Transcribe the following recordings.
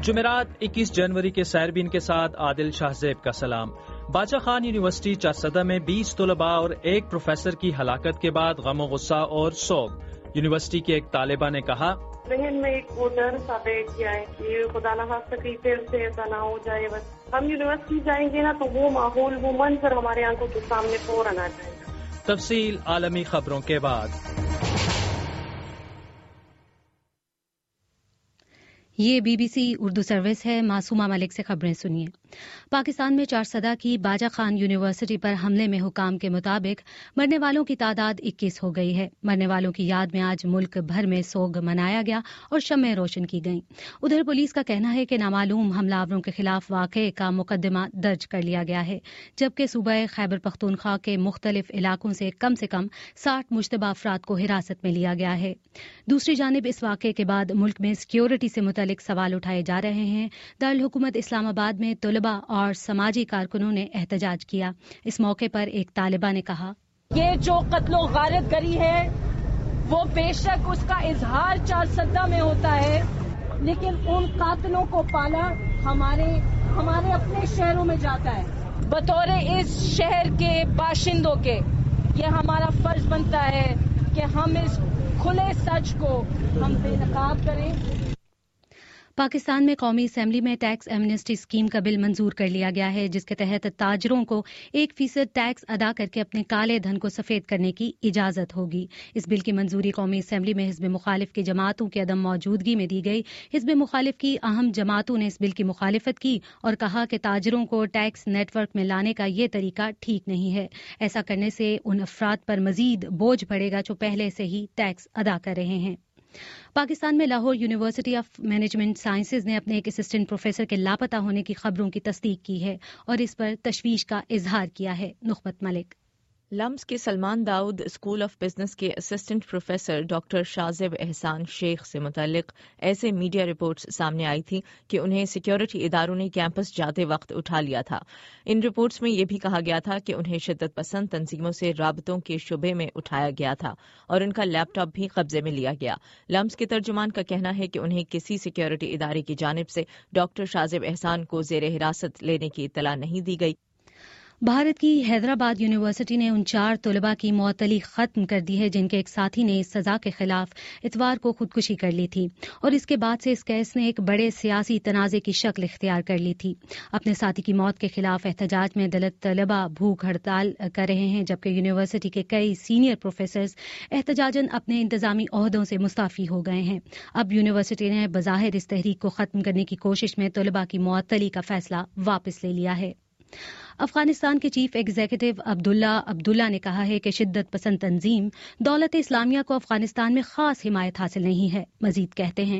جمعرات 21 جنوری کے سائربین کے ساتھ عادل شاہزیب کا سلام۔ باچا خان یونیورسٹی چارسدہ میں 20 طلباء اور ایک پروفیسر کی ہلاکت کے بعد غم و غصہ اور سوگ۔ یونیورسٹی کی ایک طالبہ نے کہا، ذہن میں ایک وہ ڈر سا بیٹھ گیا ہے کہ خدا نہ خواستہ کہیں پھر سے ایسا نہ ہو جائے۔ بس ہم یونیورسٹی جائیں گے نا تو وہ ماحول، وہ منظر ہمارے آنکھوں کے سامنے فوراً آ جائے گا۔ تفصیل عالمی خبروں کے بعد۔ یہ BBC اردو سروس ہے۔ معصومہ ملک سے خبریں سنیے۔ پاکستان میں چارسدہ کی باچا خان یونیورسٹی پر حملے میں حکام کے مطابق مرنے والوں کی تعداد 21 ہو گئی ہے۔ مرنے والوں کی یاد میں آج ملک بھر میں سوگ منایا گیا اور شمعیں روشن کی گئیں۔ ادھر پولیس کا کہنا ہے کہ نامعلوم حملہ آوروں کے خلاف واقعے کا مقدمہ درج کر لیا گیا ہے، جبکہ صوبہ خیبر پختونخوا کے مختلف علاقوں سے کم 60 مشتبہ افراد کو حراست میں لیا گیا ہے۔ دوسری جانب اس واقعے کے بعد ملک میں سیکیورٹی سے متعلق سوال اٹھائے جا رہے ہیں۔ دارالحکومت اسلام آباد میں طلباء اور سماجی کارکنوں نے احتجاج کیا۔ اس موقع پر ایک طالبہ نے کہا، یہ جو قتل و غارت گری ہے وہ بے شک اس کا اظہار چارسدہ میں ہوتا ہے، لیکن ان قاتلوں کو پالا ہمارے اپنے شہروں میں جاتا ہے۔ بطور اس شہر کے باشندوں کے یہ ہمارا فرض بنتا ہے کہ ہم اس کھلے سچ کو ہم بے نقاب کریں۔ پاکستان میں قومی اسمبلی میں ٹیکس ایمنسٹی اسکیم کا بل منظور کر لیا گیا ہے، جس کے تحت تاجروں کو 1% ٹیکس ادا کر کے اپنے کالے دھن کو سفید کرنے کی اجازت ہوگی۔ اس بل کی منظوری قومی اسمبلی میں حزب مخالف کی جماعتوں کی عدم موجودگی میں دی گئی۔ حزب مخالف کی اہم جماعتوں نے اس بل کی مخالفت کی اور کہا کہ تاجروں کو ٹیکس نیٹ ورک میں لانے کا یہ طریقہ ٹھیک نہیں ہے۔ ایسا کرنے سے ان افراد پر مزید بوجھ پڑے گا جو پہلے سے ہی ٹیکس ادا کر رہے ہیں۔ پاکستان میں Lahore university of management sciences نے اپنے ایک اسسٹنٹ پروفیسر کے لاپتہ ہونے کی خبروں کی تصدیق کی ہے اور اس پر تشویش کا اظہار کیا ہے۔ نخبت ملک۔ لمس کے Suleman Dawood school of business کے assistant professor doctor Shazab Ehsan Sheikh سے متعلق ایسے میڈیا رپورٹس سامنے آئی تھی کہ انہیں سیکیورٹی اداروں نے کیمپس جاتے وقت اٹھا لیا تھا۔ ان رپورٹس میں یہ بھی کہا گیا تھا کہ انہیں شدت پسند تنظیموں سے رابطوں کے شبے میں اٹھایا گیا تھا اور ان کا لیپ ٹاپ بھی قبضے میں لیا گیا۔ لمس کے ترجمان کا کہنا ہے کہ انہیں کسی سیکیورٹی ادارے کی جانب سے ڈاکٹر شازب احسان کو زیر حراست لینے کی اطلاع نہیں دی گئی۔ بھارت کی حیدرآباد یونیورسٹی نے ان 4 طلباء کی معطلی ختم کر دی ہے جن کے ایک ساتھی نے اس سزا کے خلاف اتوار کو خودکشی کر لی تھی اور اس کے بعد سے اس کیس نے ایک بڑے سیاسی تنازع کی شکل اختیار کر لی تھی۔ اپنے ساتھی کی موت کے خلاف احتجاج میں دلت طلباء بھوک ہڑتال کر رہے ہیں، جبکہ یونیورسٹی کے کئی سینئر پروفیسرز احتجاجاً اپنے انتظامی عہدوں سے مستعفی ہو گئے ہیں۔ اب یونیورسٹی نے بظاہر اس تحریک کو ختم کرنے کی کوشش میں طلباء کی معطلی کا فیصلہ واپس لے لیا ہے۔ افغانستان کے چیف ایگزیکٹو عبداللہ نے کہا ہے کہ شدت پسند تنظیم دولت اسلامیہ کو افغانستان میں خاص حمایت حاصل نہیں ہے۔ مزید کہتے ہیں،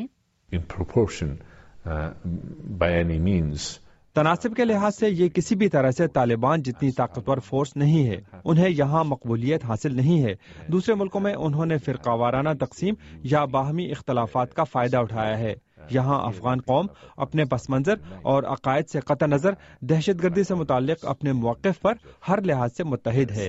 تناسب کے لحاظ سے یہ کسی بھی طرح سے طالبان جتنی طاقتور فورس نہیں ہے، انہیں یہاں مقبولیت حاصل نہیں ہے۔ دوسرے ملکوں میں انہوں نے فرقہ وارانہ تقسیم یا باہمی اختلافات کا فائدہ اٹھایا ہے۔ یہاں افغان قوم اپنے پس منظر اور عقائد سے قطع نظر دہشت گردی سے متعلق اپنے موقف پر ہر لحاظ سے متحد ہے۔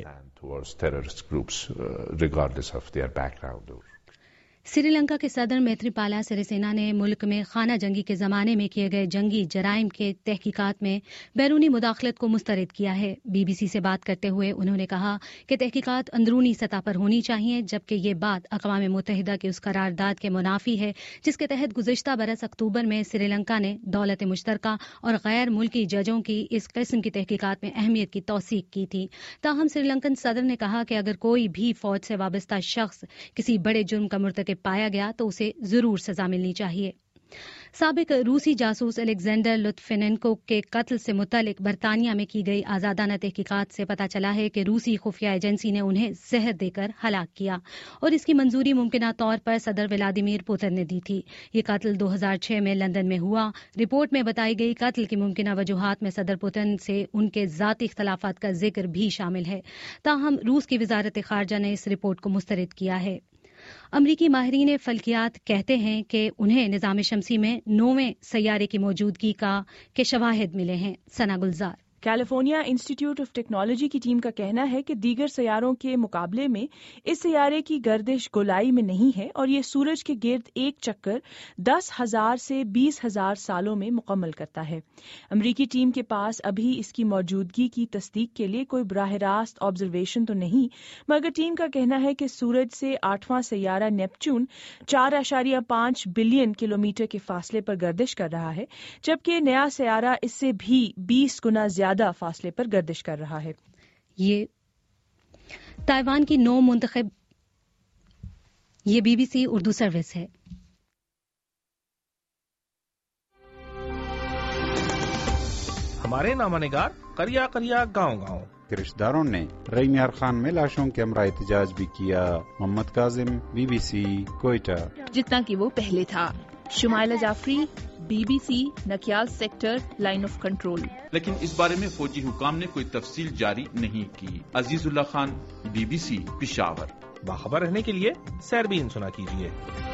سری لنکا کے صدر میتری پالا سریسینا نے ملک میں خانہ جنگی کے زمانے میں کیے گئے جنگی جرائم کے تحقیقات میں بیرونی مداخلت کو مسترد کیا ہے۔ BBC سے بات کرتے ہوئے انہوں نے کہا کہ تحقیقات اندرونی سطح پر ہونی چاہیے، جبکہ یہ بات اقوام متحدہ کی اس قرارداد کے منافی ہے جس کے تحت گزشتہ برس اکتوبر میں سری لنکا نے دولت مشترکہ اور غیر ملکی ججوں کی اس قسم کی تحقیقات میں اہمیت کی توثیق کی تھی۔ تاہم سری لنکن صدر نے کہا کہ اگر کوئی بھی فوج سے وابستہ شخص کسی بڑے جرم کا مرتکب پایا گیا تو اسے ضرور سزا ملنی چاہیے۔ سابق روسی جاسوس الیگزینڈر لطفیننکو کے قتل سے متعلق برطانیہ میں کی گئی آزادانہ تحقیقات سے پتہ چلا ہے کہ روسی خفیہ ایجنسی نے انہیں زہر دے کر ہلاک کیا اور اس کی منظوری ممکنہ طور پر صدر ولادیمیر پوتن نے دی تھی۔ یہ قتل 2006 میں لندن میں ہوا۔ رپورٹ میں بتائی گئی قتل کی ممکنہ وجوہات میں صدر پوتن سے ان کے ذاتی اختلافات کا ذکر بھی شامل ہے۔ تاہم روس کی وزارت خارجہ نے اس رپورٹ کو مسترد کیا ہے۔ امریکی ماہرین فلکیات کہتے ہیں کہ انہیں نظام شمسی میں 9ویں سیارے کی موجودگی کے شواہد ملے ہیں۔ Sana Gulzar. California institute of technology کی ٹیم کا کہنا ہے کہ دیگر سیاروں کے مقابلے میں اس سیارے کی گردش گولائی میں نہیں ہے اور یہ سورج کے گرد ایک چکر 10,000 سے 20,000 سالوں میں مکمل کرتا ہے۔ امریکی ٹیم کے پاس ابھی اس کی موجودگی کی تصدیق کے لیے کوئی براہ راست آبزرویشن تو نہیں، مگر ٹیم کا کہنا ہے کہ سورج سے 8واں سیارہ نیپچون 4.5 بلین کلومیٹر کے فاصلے پر گردش کر رہا ہے، جبکہ نیا سیارہ اس سے بھی 20 گنا زیادہ فاصلے پر گردش کر رہا ہے۔ یہ تائیوان کی نو منتخب، یہ BBC اردو سروس ہے۔ ہمارے نامہ نگار قریہ قریہ گاؤں گاؤں کے رشتہ داروں نے رئی میار خان میں لاشوں کے ہمراہ احتجاج بھی کیا۔ محمد کاظم، BBC کوئٹہ۔ جتنا کہ وہ پہلے تھا۔ Shumaila Jafri, BBC Nakyal sector line of control. لیکن اس بارے میں فوجی حکام نے کوئی تفصیل جاری نہیں کی۔ عزیز اللہ خان، BBC پشاور۔ باخبر رہنے کے لیے سیربین سنا کیجیے۔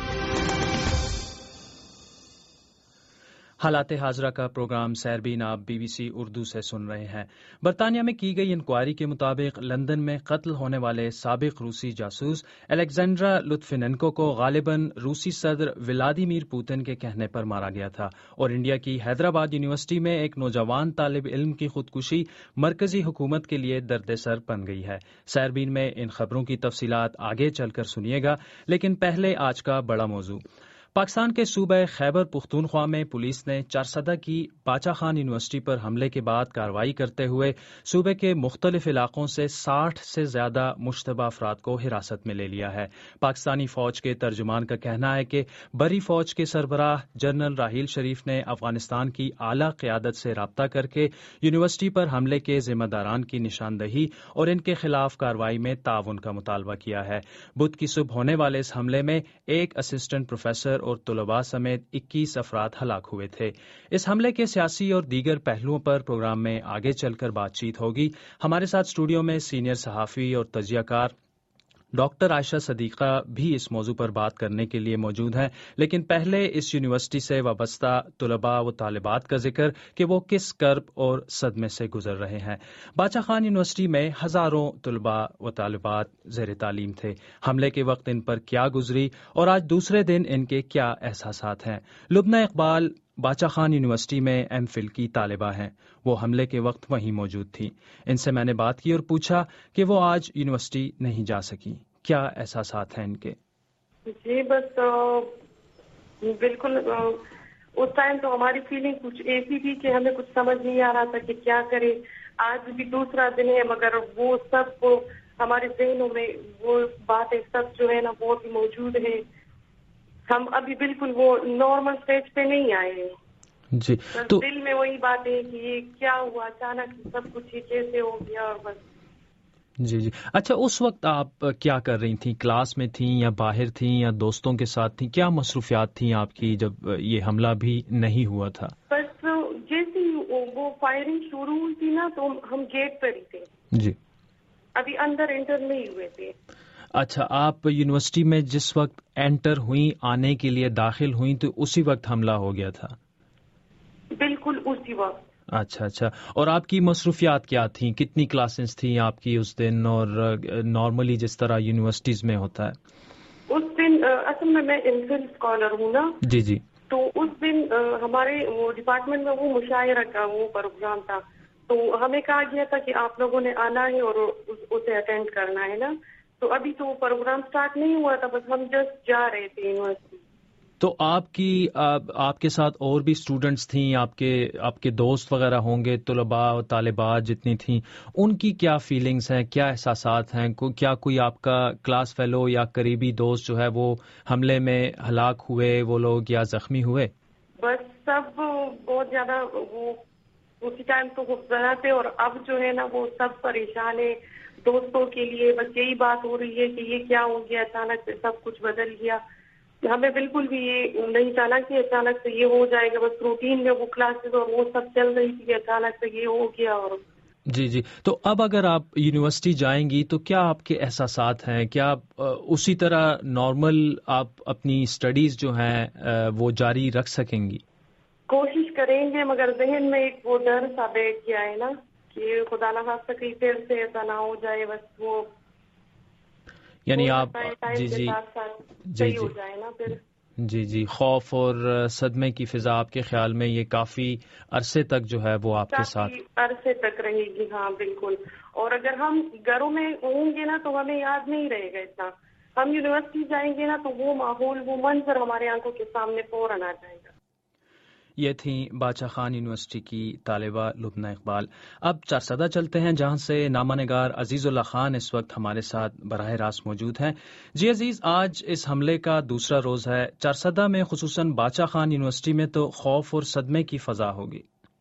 حالات حاضرہ کا پروگرام سیربین آپ BBC اردو سے سن رہے ہیں۔ برطانیہ میں کی گئی انکوائری کے مطابق لندن میں قتل ہونے والے سابق روسی جاسوس الیگزینڈرا لطفیننکو کو غالباً روسی صدر ولادیمیر پوتن کے کہنے پر مارا گیا تھا، اور انڈیا کی حیدرآباد یونیورسٹی میں ایک نوجوان طالب علم کی خودکشی مرکزی حکومت کے لیے درد سر بن گئی ہے۔ سیربین میں ان خبروں کی تفصیلات آگے چل کر سنیے گا، لیکن پہلے آج کا بڑا موضوع۔ پاکستان کے صوبہ خیبر پختونخوا میں پولیس نے چارسدہ کی باچا خان یونیورسٹی پر حملے کے بعد کارروائی کرتے ہوئے صوبے کے مختلف علاقوں سے 60 سے زیادہ مشتبہ افراد کو حراست میں لے لیا ہے۔ پاکستانی فوج کے ترجمان کا کہنا ہے کہ بری فوج کے سربراہ جنرل راحیل شریف نے افغانستان کی اعلیٰ قیادت سے رابطہ کر کے یونیورسٹی پر حملے کے ذمہ داران کی نشاندہی اور ان کے خلاف کارروائی میں تعاون کا مطالبہ کیا ہے۔ بدھ کی صبح ہونے والے اس حملے میں ایک اسسٹنٹ پروفیسر اور طلباء سمیت 21 افراد ہلاک ہوئے تھے۔ اس حملے کے سیاسی اور دیگر پہلوؤں پر پروگرام میں آگے چل کر بات چیت ہوگی۔ ہمارے ساتھ اسٹوڈیو میں سینئر صحافی اور تجزیہ کار ڈاکٹر عائشہ صدیقہ بھی اس موضوع پر بات کرنے کے لیے موجود ہیں، لیکن پہلے اس یونیورسٹی سے وابستہ طلباء و طالبات کا ذکر کہ وہ کس کرب اور صدمے سے گزر رہے ہیں۔ باچا خان یونیورسٹی میں ہزاروں طلباء و طالبات زیر تعلیم تھے۔ حملے کے وقت ان پر کیا گزری اور آج دوسرے دن ان کے کیا احساسات ہیں؟ لبنہ اقبال باچا خان یونیورسٹی میں MPhil کی طالبہ ہیں، وہ حملے کے وقت وہیں موجود تھیں۔ ان سے میں نے بات کی اور پوچھا کہ وہ آج یونیورسٹی نہیں جا سکی، کیا احساسات ہیں ان کے؟ جی بس بالکل اس ٹائم تو ہماری فیلنگ کچھ ایسی تھی کہ ہمیں کچھ سمجھ نہیں آ رہا تھا کہ کیا کرے۔ آج بھی دوسرا دن ہے، مگر وہ سب ہمارے ذہنوں میں وہ باتیں سب جو ہے نا وہ بھی موجود ہیں۔ ہم ابھی بالکل وہ نارمل اسٹیج پہ نہیں آئے ہیں۔ جی تو دل میں وہی بات ہے کہ یہ کیا ہوا، اچانک سب کچھ کیسے ہو گیا، اور بس۔ جی جی اچھا، اس وقت آپ کیا کر رہی تھیں؟ کلاس میں تھیں یا باہر تھیں یا دوستوں کے ساتھ تھیں؟ کیا مصروفیات تھیں آپ کی جب یہ حملہ بھی نہیں ہوا تھا؟ بس جیسے وہ فائرنگ شروع ہوئی تھی نا تو ہم گیٹ پر ہی تھے، جی ابھی اندر انٹر نہیں ہوئے تھے۔ اچھا، آپ یونیورسٹی میں جس وقت انٹر ہوئیں، آنے کے لیے داخل ہوئیں، تو اسی وقت حملہ ہو گیا تھا؟ بالکل اسی وقت۔ اچھا اچھا، اور آپ کی مصروفیات کیا تھیں؟ کتنی کلاسز تھیں آپ کی اس دن، اور نارملی جس طرح یونیورسٹیز میں ہوتا ہے؟ اس دن اصل میں MPhil اسکالر ہوں نا، جی جی، تو اس دن ہمارے وہ ڈپارٹمنٹ میں وہ مشاعرہ کا وہ پروگرام تھا، تو ہمیں کہا گیا تھا کہ آپ لوگوں نے آنا ہے اور اسے اٹینڈ کرنا ہے نا۔ تو ابھی تو وہ پروگرام سٹارٹ نہیں ہوا تھا، بس ہم جسٹ جا رہے تھے یونیورسٹی۔ تو آپ کے ساتھ اور بھی اسٹوڈنٹس تھیں، آپ کے دوست وغیرہ ہوں گے، طلباء اور طالبات جتنی تھیں، ان کی کیا فیلنگز ہیں، کیا احساسات ہیں؟ کیا کوئی آپ کا کلاس فیلو یا قریبی دوست جو ہے وہ حملے میں ہلاک ہوئے، وہ لوگ، یا زخمی ہوئے؟ بس سب بہت زیادہ وہ اسی ٹائم تو خوفزدہ تھے، اور اب جو ہے نا وہ سب پریشان ہے دوستوں کے لیے۔ بس یہی بات ہو رہی ہے کہ یہ کیا ہو گیا، اچانک سے سب کچھ بدل گیا۔ ہمیں بالکل بھی یہ نہیں چاہنا کہ اچانک سے یہ ہو جائے گا، بس روٹین میں وہ کلاسز اور وہ سب چل رہی تھی، اچانک سے یہ ہو گیا۔ اور جی جی، تو اب اگر آپ یونیورسٹی جائیں گی تو کیا آپ کے احساسات ہیں؟ کیا اسی طرح نارمل آپ اپنی اسٹڈیز جو ہیں وہ جاری رکھ سکیں گی؟ کوشش کریں گے، مگر ذہن میں ایک وہ ڈر سا بیٹھ گیا ہے نا۔ کہ خدا نہ خواستہ کہیں پھر سے ایسا نہ ہو جائے، بس وہ یعنی آپ جی جی صحیح ہو جائے نا پھر. جی جی، خوف اور صدمے کی فضا آپ کے خیال میں یہ کافی عرصے تک جو ہے وہ آپ کے ساتھ عرصے تک رہے گی. ہاں بالکل. اور اگر ہم گھروں میں ہوں گے نا تو ہمیں یاد نہیں رہے گا اتنا. ہم یونیورسٹی جائیں گے نا تو وہ ماحول، وہ منظر ہمارے آنکھوں کے سامنے فوراً آ جائے گا. یہ تھیں باچا خان یونیورسٹی کی طالبہ لبنہ اقبال. اب چارسدہ چلتے ہیں جہاں سے نامہ نگار عزیز اللہ خان اس وقت ہمارے ساتھ براہ راست موجود ہیں. جی عزیز، آج اس حملے کا دوسرا روز ہے. چارسدہ میں خصوصاً باچا خان یونیورسٹی میں تو خوف اور صدمے کی فضا ہوگی.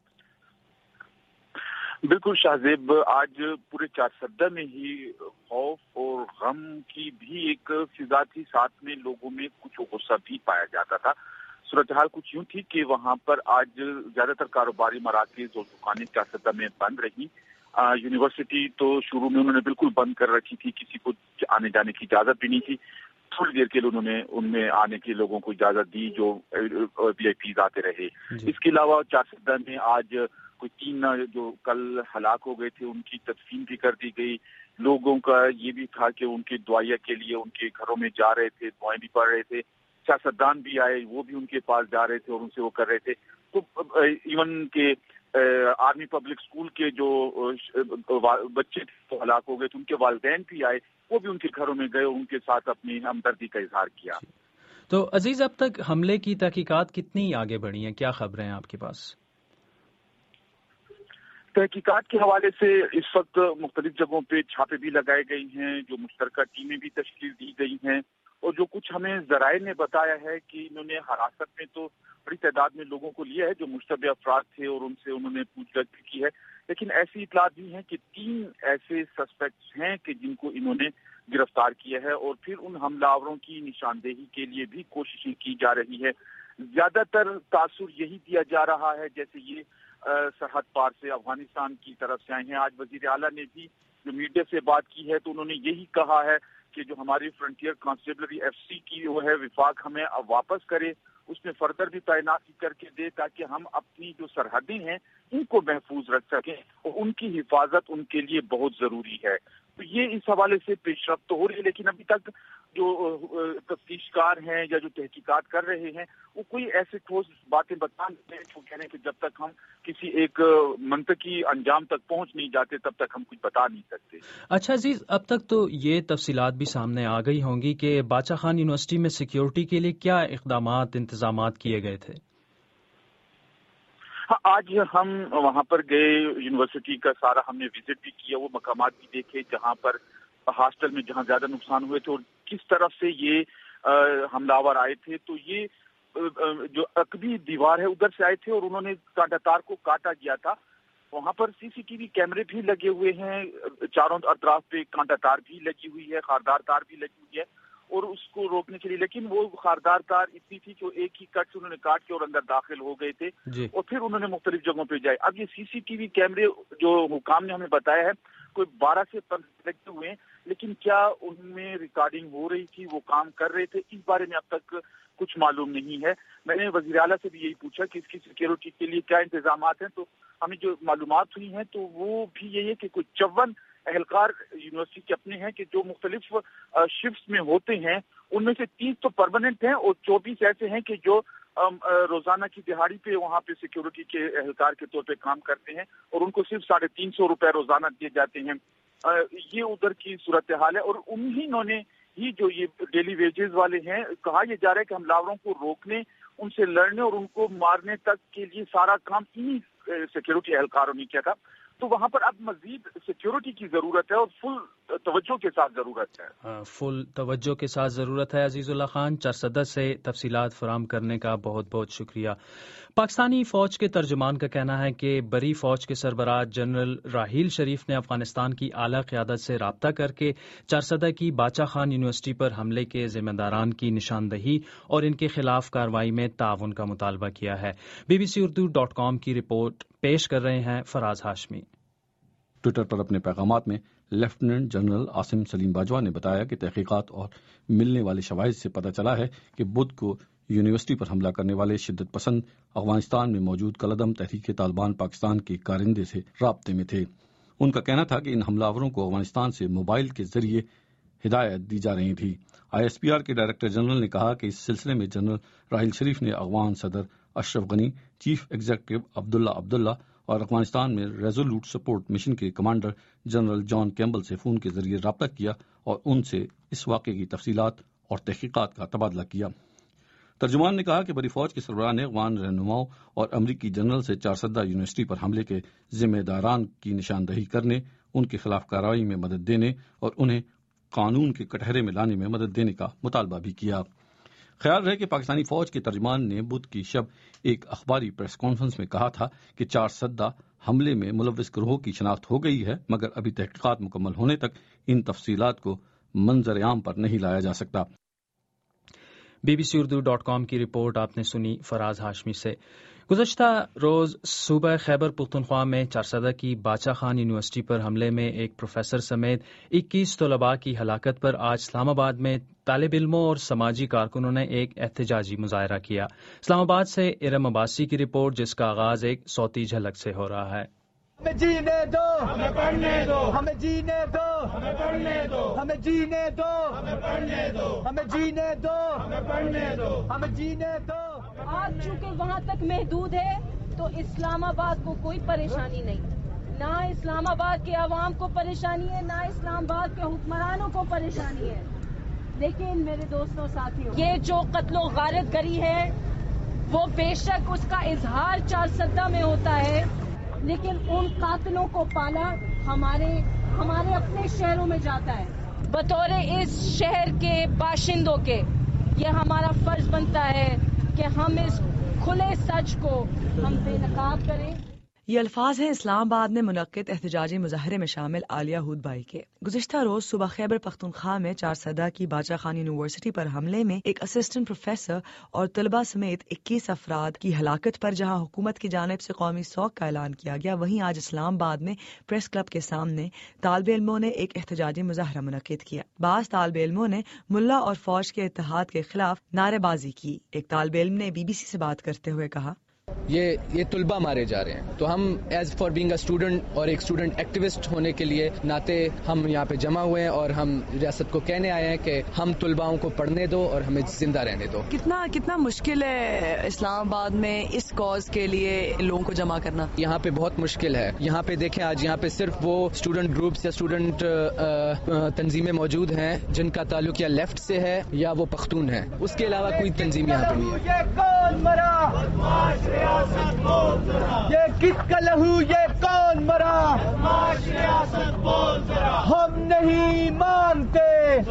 بالکل شاہزیب، آج پورے چارسدہ میں ہی خوف اور غم کی بھی ایک فضا تھی، ساتھ میں لوگوں میں کچھ غصہ بھی پایا جاتا تھا. صورتحال کچھ یوں تھی کہ وہاں پر آج زیادہ تر کاروباری مراکز اور دکانیں چارسدہ میں بند رہی. یونیورسٹی تو شروع میں انہوں نے بالکل بند کر رکھی تھی، کسی کو آنے جانے کی اجازت بھی نہیں تھی. تھوڑی دیر کے لیے انہوں نے ان میں آنے کے لوگوں کو اجازت دی جو وی آئی پیز آتے رہے. اس کے علاوہ چارسدہ میں آج کوئی 3 جو کل ہلاک ہو گئے تھے ان کی تدفین بھی کر دی گئی. لوگوں کا یہ بھی تھا کہ ان کے دعائیا کے لیے ان کے گھروں میں جا رہے تھے، دعائیں بھی پڑھ رہے تھے. سیاستدان بھی آئے، وہ بھی ان کے پاس جا رہے تھے اور ان سے وہ کر رہے تھے. تو ایون کے آرمی پبلک اسکول کے جو بچے تھے ہلاک ہو گئے تھے، ان کے والدین بھی آئے، وہ بھی ان کے گھروں میں گئے اور ان کے ساتھ اپنی ہمدردی کا اظہار کیا. تو عزیز، اب تک حملے کی تحقیقات کتنی آگے بڑھی ہیں؟ کیا خبریں ہیں آپ کے پاس؟ تحقیقات کے حوالے سے اس وقت مختلف جگہوں پہ چھاپے بھی لگائے گئے ہیں، جو مشترکہ ٹیمیں بھی تشکیل دی گئی ہیں، اور جو کچھ ہمیں ذرائع نے بتایا ہے کہ انہوں نے حراست میں تو بڑی تعداد میں لوگوں کو لیا ہے جو مشتبہ افراد تھے اور ان سے انہوں نے پوچھ گچھ بھی کی ہے. لیکن ایسی اطلاعات بھی ہیں کہ 3 ایسے سسپیکٹس ہیں کہ جن کو انہوں نے گرفتار کیا ہے، اور پھر ان حملہ آوروں کی نشاندہی کے لیے بھی کوششیں کی جا رہی ہے. زیادہ تر تاثر یہی دیا جا رہا ہے جیسے یہ سرحد پار سے افغانستان کی طرف سے آئے ہیں. آج وزیر اعلیٰ نے بھی جو میڈیا سے بات کی ہے تو انہوں نے یہی کہا ہے کہ جو ہماری فرنٹیئر کانسٹیبلری FC کی وہ ہے وفاق ہمیں اب واپس کرے، اس میں فردر بھی تعیناتی کر کے دے تاکہ ہم اپنی جو سرحدیں ہیں ان کو محفوظ رکھ سکیں، اور ان کی حفاظت ان کے لیے بہت ضروری ہے. تو یہ اس حوالے سے پیش رفت تو ہو رہی ہے، لیکن ابھی تک جو تفتیش کار ہیں یا جو تحقیقات کر رہے ہیں وہ کوئی ایسے ٹھوس باتیں بتا نہیں رہے، وہ کہہ رہے ہیں کہ جب تک ہم کسی ایک منطقی انجام تک پہنچ نہیں جاتے تب تک ہم کچھ بتا نہیں سکتے. اچھا عزیز، اب تک تو یہ تفصیلات بھی سامنے آ گئی ہوں گی کہ باچا خان یونیورسٹی میں سیکیورٹی کے لیے کیا اقدامات، انتظامات کیے گئے تھے؟ ہاں، آج ہم وہاں پر گئے، یونیورسٹی کا سارا ہم نے وزٹ بھی کیا، وہ مقامات بھی دیکھے جہاں پر ہاسٹل میں جہاں زیادہ نقصان ہوئے تھے اور کس طرف سے یہ حملہ آور آئے تھے. تو یہ جو عقبی دیوار ہے ادھر سے آئے تھے اور انہوں نے کانٹا تار کو کاٹا گیا تھا. وہاں پر CCTV کیمرے بھی لگے ہوئے ہیں، چاروں اطراف پہ کانٹا تار بھی لگی ہوئی ہے، خاردار تار بھی لگی ہوئی ہے اور اس کو روکنے کے لیے. لیکن وہ خاردار تار اتنی تھی کہ ایک ہی کٹ سے انہوں نے کاٹ کے اور اندر داخل ہو گئے تھے اور پھر انہوں نے مختلف جگہوں پہ جائے. اب یہ CCTV کیمرے جو حکام نے ہمیں بتایا ہے کوئی 12 سے 15 لگے ہوئے ہیں، لیکن کیا ان میں ریکارڈنگ ہو رہی تھی، وہ کام کر رہے تھے، اس بارے میں اب تک کچھ معلوم نہیں ہے. میں نے وزیر اعلیٰ سے بھی یہی پوچھا کہ اس کی سیکیورٹی کے لیے کیا انتظامات ہیں، تو ہمیں جو معلومات ہوئی ہیں تو وہ بھی یہی ہے کہ کوئی 54 اہلکار یونیورسٹی کے اپنے ہیں کہ جو مختلف شفٹس میں ہوتے ہیں، ان میں سے 30 تو پرماننٹ ہیں اور 24 ایسے ہیں کہ جو روزانہ کی دہاڑی پہ وہاں پہ سیکیورٹی کے اہلکار کے طور پہ کام کرتے ہیں اور ان کو صرف 350 روپے روزانہ دیے جاتے ہیں. یہ ادھر کی صورتحال ہے اور انہوں نے ہی جو یہ ڈیلی ویجز والے ہیں، کہا یہ جا رہا ہے کہ ہم لاوروں کو روکنے، ان سے لڑنے اور ان کو مارنے تک کے لیے سارا کام انہی سیکیورٹی اہلکاروں نے کیا تھا. تو وہاں پر اب مزید سیکیورٹی کی ضرورت ہے اور فل توجہ کے ساتھ ضرورت ہے. فل توجہ کے ساتھ ضرورت ہے. عزیز اللہ خان، چارسدہ سے تفصیلات فراہم کرنے کا بہت بہت شکریہ. پاکستانی فوج کے ترجمان کا کہنا ہے کہ بری فوج کے سربراہ جنرل راحیل شریف نے افغانستان کی اعلیٰ قیادت سے رابطہ کر کے چارسدہ کی باچا خان یونیورسٹی پر حملے کے ذمہ داران کی نشاندہی اور ان کے خلاف کارروائی میں تعاون کا مطالبہ کیا ہے. BBC-Urdu.com کی رپورٹ پیش کر رہے ہیں فراز ہاشمی. ٹویٹر پر اپنے پیغامات میں لیفٹیننٹ جنرل عاصم سلیم باجوہ نے بتایا کہ تحقیقات اور ملنے والے شواہد سے پتہ چلا ہے کہ بدھ کو یونیورسٹی پر حملہ کرنے والے شدت پسند افغانستان میں موجود کالعدم تحریک طالبان پاکستان کے کارندے سے رابطے میں تھے۔ ان کا کہنا تھا کہ ان حملہ آوروں کو افغانستان سے موبائل کے ذریعے ہدایت دی جا رہی تھی۔ ISPR کے ڈائریکٹر جنرل نے کہا کہ اس سلسلے میں جنرل راحیل شریف نے افغان صدر اشرف غنی، چیف ایگزیکٹو عبداللہ اور افغانستان میں ریزولوٹ سپورٹ مشن کے کمانڈر جنرل جان کیمبل سے فون کے ذریعے رابطہ کیا اور ان سے اس واقعے کی تفصیلات اور تحقیقات کا تبادلہ کیا۔ ترجمان نے کہا کہ بڑی فوج کے سربراہ نے افغان رہنماؤں اور امریکی جنرل سے چارسدہ یونیورسٹی پر حملے کے ذمہ داران کی نشاندہی کرنے، ان کے خلاف کارروائی میں مدد دینے اور انہیں قانون کے کٹہرے میں لانے میں مدد دینے کا مطالبہ بھی کیا۔ خیال رہے کہ پاکستانی فوج کے ترجمان نے بدھ کی شب ایک اخباری پریس کانفرنس میں کہا تھا کہ چارسدہ حملے میں ملوث گروہوں کی شناخت ہو گئی ہے، مگر ابھی تحقیقات مکمل ہونے تک ان تفصیلات کو منظر عام پر نہیں لایا جا سکتا۔ BBC.com کی رپورٹ آپ نے سنی فراز ہاشمی سے۔ گزشتہ روز صوبہ خیبر پختونخوا میں چارسدہ کی باچا خان یونیورسٹی پر حملے میں ایک پروفیسر سمیت 21 طلباء کی ہلاکت پر آج اسلام آباد میں طالب علموں اور سماجی کارکنوں نے ایک احتجاجی مظاہرہ کیا۔ اسلام آباد سے ارم عباسی کی رپورٹ، جس کا آغاز ایک صوتی جھلک سے ہو رہا ہے۔ ہمیں جینے دو، ہمیں پڑھنے دو، ہمیں جینے دو، ہمیں پڑھنے دو، ہمیں جینے دو، ہمیں پڑھنے دو، ہمیں جینے دو، ہمیں پڑھنے دو، ہمیں جینے دو۔ آج چونکہ وہاں تک محدود ہے تو اسلام آباد کو کوئی پریشانی نہیں، نہ اسلام آباد کے عوام کو پریشانی ہے، نہ اسلام آباد کے حکمرانوں کو پریشانی ہے۔ لیکن میرے دوستوں ساتھیوں، یہ جو قتل و غارت گری ہے وہ بے شک اس کا اظہار چارسدہ میں ہوتا ہے، لیکن ان قاتلوں کو پالا ہمارے اپنے شہروں میں جاتا ہے۔ بطور اس شہر کے باشندوں کے یہ ہمارا فرض بنتا ہے کہ ہم اس کھلے سچ کو ہم بے نقاب کریں۔ یہ الفاظ ہیں اسلام آباد میں منعقد احتجاجی مظاہرے میں شامل عالیہ ہود بائی کے۔ گزشتہ روز صبح خیبر پختونخوا میں چارسدہ کی باچا خان یونیورسٹی پر حملے میں ایک اسسٹنٹ پروفیسر اور طلباء سمیت 21 افراد کی ہلاکت پر جہاں حکومت کی جانب سے قومی سوگ کا اعلان کیا گیا، وہیں آج اسلام آباد میں پریس کلب کے سامنے طالب علموں نے ایک احتجاجی مظاہرہ منعقد کیا۔ بعض طالب علموں نے ملا اور فوج کے اتحاد کے خلاف نعرے بازی کی۔ ایک طالب علم نے BBC سے بات کرتے ہوئے کہا، یہ طلباء مارے جا رہے ہیں، تو ہم as far being a student اور ایک اسٹوڈنٹ ایکٹیوسٹ ہونے کے لیے ناطے ہم یہاں پہ جمع ہوئے ہیں اور ہم ریاست کو کہنے آئے ہیں کہ ہم طلباؤں کو پڑھنے دو اور ہمیں زندہ رہنے دو۔ کتنا مشکل ہے اسلام آباد میں اس کاز کے لیے لوگوں کو جمع کرنا؟ یہاں پہ بہت مشکل ہے۔ یہاں پہ دیکھیں، آج یہاں پہ صرف وہ اسٹوڈنٹ گروپس یا اسٹوڈنٹ تنظیمیں موجود ہیں جن کا تعلق یا لیفٹ سے ہے یا وہ پختون ہے، اس کے علاوہ کوئی تنظیم یہاں پہ نہیں ہے۔ یہ کس کا لہو، یہ کون مرا؟ ہم نہیں مانتے۔